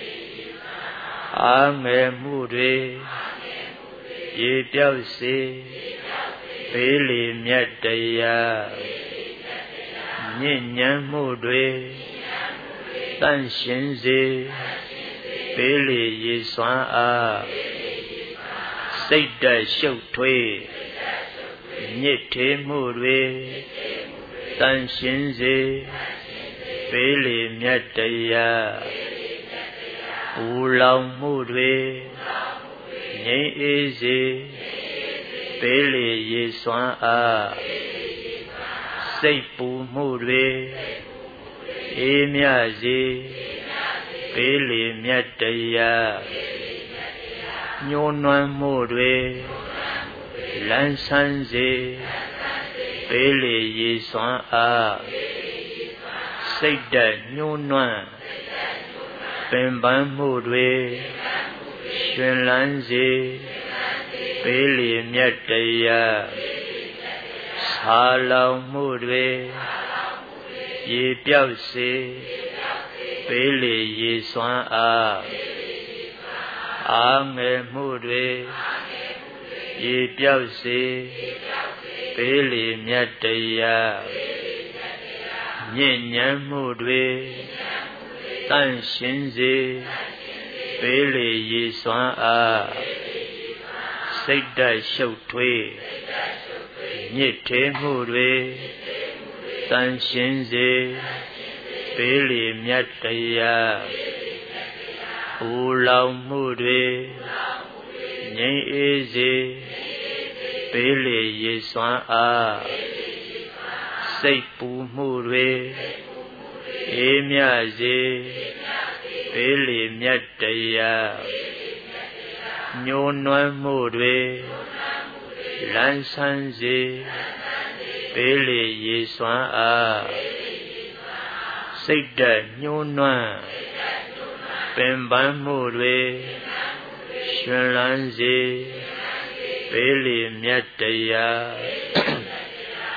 အာငယ်မှုတွေရေပြောက်စေဘေးလေမြတ်တရားညဉ့်ညမ်းမှုတွေတန့်ရှင်းစေဘေးလေရေစွမ်းအားစိတ်တရှုပ်ထွေးညစ်ထေမှုတွေတန့်ရှင်းစေဘေးလေမြတ်တရားပူလောင်မှုတွေငြိမ်းအေးစေဘေးလေရေစွမ်းအားစိတ်ပူမှုတွေအေးမြစေဘေးလေမြတ်တရားညှိုးနွမ်းမှုတွေလန်းဆန်းစေဘေးလေရေစွမ်းအားစိတ်တညှိုးနွမ်းပင်ပန်းမှုတွေရှင်လန်းစေဘေးလေမြတ်တရားဆာလောင်မှုတွေရေပြောက်စေဘေးလေရေစွမ်းအားအာငယ်မှုတွေရေပြောက်စေဘေးလေမြတ်တရားညဉ့်ညမ်းမှုတွေတန့်ရှင်းစေဘေးလေရေစွမ်းအားစိတ်တရှုပ်ထွေးညစ်ထေမှုတွေတန့်ရှင်းစေဘေးလေမြတ်တရားပူလောင်မှုတွေငြိမ်းအေးစေဘေးလေရေစွမ်းအားစိတ်ပူမှုတွေအေးမြစေဘေးလေမြတ်တရားညှိုးနွမ်းမှုတွေလန်းဆန်းစေဘေးလေရေစွမ်းအားစိတ်တညှိုးနွမ်းပင်ပန်းမှုတွေရှင်လန်းစေဘေးလေမြတ်တရား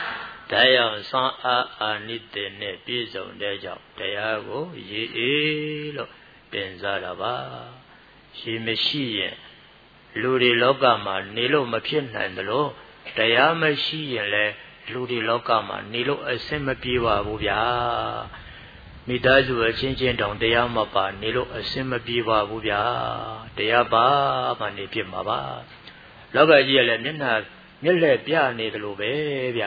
ဒါကြောင့်စွမ်းအားအာနိသင်နဲ့ပြည့်စုံတဲ့ကြောင့်တရားကိုရေအေးလို့တင်စားတာပါရေမရှိရင်လူတွေလောကမှာနေလို့မဖြစ်နိုင်သလိုတရားမရှိရင်လည်းလူတွေလောကမှာနေလို့အဆင်မပြေပါဘူးဗျာမိသားစုအချင်းချင်းတောင်တရားမပါနေလို့အဆင်မပြေပါဘူးဗျာတရားပါမှနေဖြစ်မှာပါလောကကြီးကလည်းမျက်နှာမျက်လက်ပြနေတယ်လို့ပဲဗျ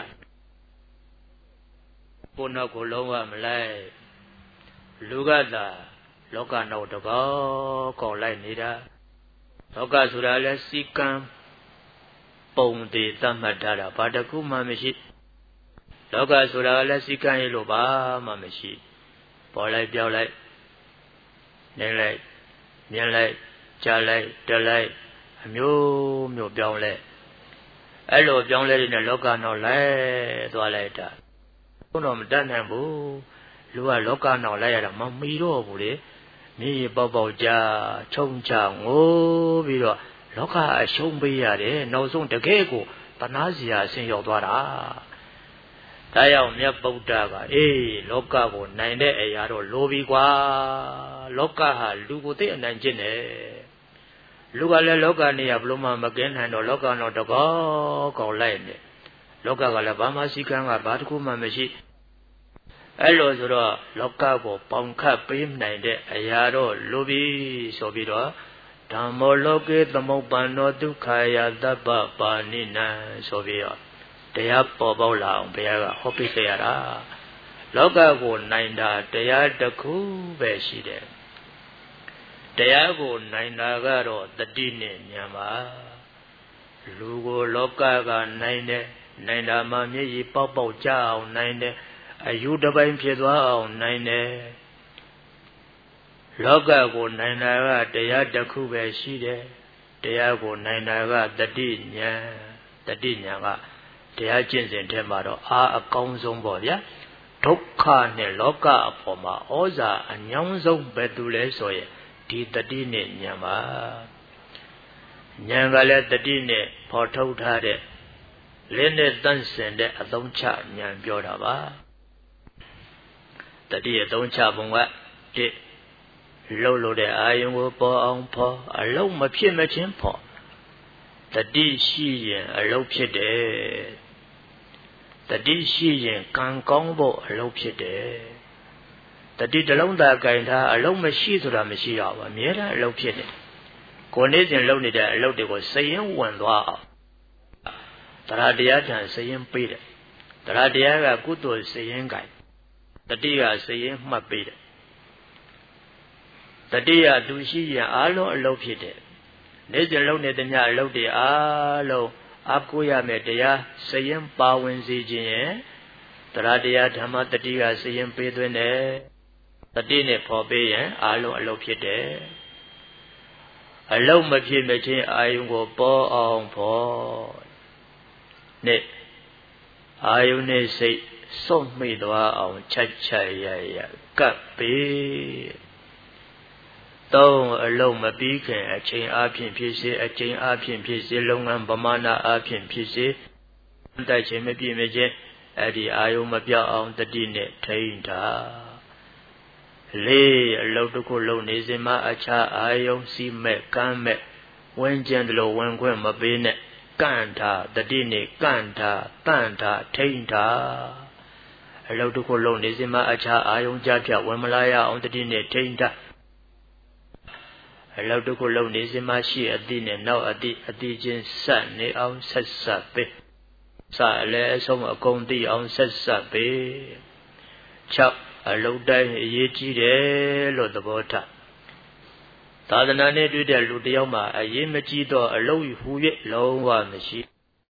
ကိုယ်နောက်ကိုလုံးဝမလိုက်လူကသာလောကနောက်တကောကောက်လိုက်နေတာလောကဆိုတာလဲစီကံပုံသေးသတ်မှတ်ထားတာဘာတခုမှမရှိလောကဆိုတာလဲစီကံရလို့ဘာမှမရှိပေါ်လိုက်ပြောက်လိုက်နေလိုက်မြင်လိုက်ကြားလိုက်တက်လိုက်အမျိုးမျိုးပြောင်းလဲအဲ့လိုပြောင်းလဲနေတဲ့လောကနောက်လိုက်သွားလိုက်တာဘုန်းတော်မတတ်နိုင်ဘူးလူကလောကနောက်လိုက်ရတာမမီတော့ဘူးလေမြေပေါက်ပေါက်ကြာခြုံချငိုးပြီးတော့လောကအရှုံးပေးရတယ်နောက်ဆုံးတကယ်ကိုတနာစရာအဆင်းရောက်သွားတာဒါကြောင့်မြတ်ဗုဒ္ဓကအေးလောကကိုနိုင်တဲ့အရာတော့လိုပြီကွာလောကဟာလူကိုသိအနိုင်ကျင့်တယ်လူကလည်းလောကနေရဘလို့မှမကင်းနိုင်တော့လောကတော့တကောကောက်လိုက်နေလောကကလည်းဘာမှစီကံကဘာတစ်ခုမှမရှိအဲ့လိုဆိုတော့လောကကိုပေါင်ခတ်ပေးနိုင်တဲ့အရာတော့လိုပြီဆိုပြီးတော့ဓမ္မောလောကေသမုပ္ပန္နောဒုက္ခယသဗ္ဗပါဏိနံဆိုပြီးတော့တရားပေါ်ပေါက်လာအောင်ဘုရားကဟောပြခဲ့ရတာလောကကိုနိုင်တာတရားတစ်ခုပဲရှိတယ်တရားကိုနိုင်တာကတော့တတိနဲ့ဉာဏ်ပါလူကိုလောကကနိုင်တယ်နိုင်တာမှမျက်ရည်ပေါက်ပေါက်ကြအောင်နိုင်တယ်အယူတစ်ပိုင်းဖြစ်သွားအောင်နိုင်တယ်လောကကိုနိုင်တာကတရားတစ်ခုပဲရှိတယ်တရားကိုနိုင်တာကတတိဉာဏ်တတိဉာဏ်ကတရားကျင့်စဉ်ထဲမှာတော့အားအကောင်းဆုံးပေါ့ဗျာဒုက္ခနဲ့လောကအပေါ်မှာဩဇာအညောင်းဆုံးပဲသူလဲဆိုရင်ဒီတတိနဲ့ဉာဏ်ပါဉာဏ်ကလည်းတတိနဲ့ဖော်ထုတ်ထားတဲ့လင်းနဲ့တန့်စင်တဲ့အသုံးချဉာဏ်ပြောတာပါတတိအသုံးချပုံကတစ်လှုပ်လို့တဲ့အာယုံကိုပေါ်အောင်ဖော်အလုံးမဖြစ်မချင်းဖော်တတိရှိရင်အလုံးဖြစ်တယ်တတိရှိရင်ကံကောင်းဖို့အလုံးဖြစ်တယ်တတိတလုံးသာကင်ထားအလုံးမရှိဆိုတာမရှိတော့ဘူးအမြဲတမ်းအလုံးဖြစ်တယ်ကိုယ်နေစဉ်လုပ်နေတဲ့အလုံးတွေကိုစရင်ဝင်သွားအောင်တရားတရားထံစရင်ပေးတယ်တရားတရားကကုသိုလ်စရင်ကင်တတိကစရင်မှတ်ပေးတယ်တတိယသူရှိရင်အားလုံးအလုံးဖြစ်တယ်နေစဉ်လုံးနေတဲ့ညအလုံးတွေအားလုံးအကူရမယ်တရားစရင်ပါဝင်စေခြင်းရဲ့တရားတရားဓမ္မတတိကစရင်ပေးသွင်းတယ်တတိနဲ့ဖော်ပေးရင်အားလုံးအလုံးဖြစ်တယ်အလုံးမဖြစ်မချင်းအာယုံကိုပေါ်အောင်ဖော်နဲ့အာယုန်နဲ့စိတ်စွန့်မိသွားအောင်ချက်ချက်ရရကပ်ပေးသုံးအလုံးမပြီးခင်အချိန်အားဖြင့်ဖြစ်စေအချိန်အားဖြင့်ဖြစ်စေလုပ်ငန်းပမာဏအားဖြင့်ဖြစ်စေတိုက်ချိန်မပြည့်မချင်းအဲ့ဒီအာယုန်မပြောက်အောင်တတိနဲ့ထိန်းထားလေးအလုံးတစ်ခုလုံးနေစဉ်မှာအခြားအာယုန်စီမဲ့ကမ်းမဲ့ဝင်ကျင်တယ်လို့ဝင်ခွင့်မပေးနဲ့ကန့်ထားတတိနဲ့ကန့်ထားတန့်ထားထိန်းထားအလုံးတစ်ခုလုံးနေစဉ်မှာအခြားအာယုံကြပြဝင်မလာရအောင်တတိနဲ့ထိန်းထားအလုံးတစ်ခုလုံးနေစဉ်မှာရှိအတိနဲ့နောက်အတိအတိချင်းဆက်နေအောင်ဆက်ဆက်ပေးစအလဲအဆုံးအကုန်သိအောင်ဆက်ဆက်ပေး၆အလုံးတိုင်းအရေးကြီးတယ်လို့သဘောထားသာသနာနဲ့တွေ့တဲ့လူတယောက်မှာအရေးမကြီးတော့အလုံးဟူ၍လုံးဝမရှိ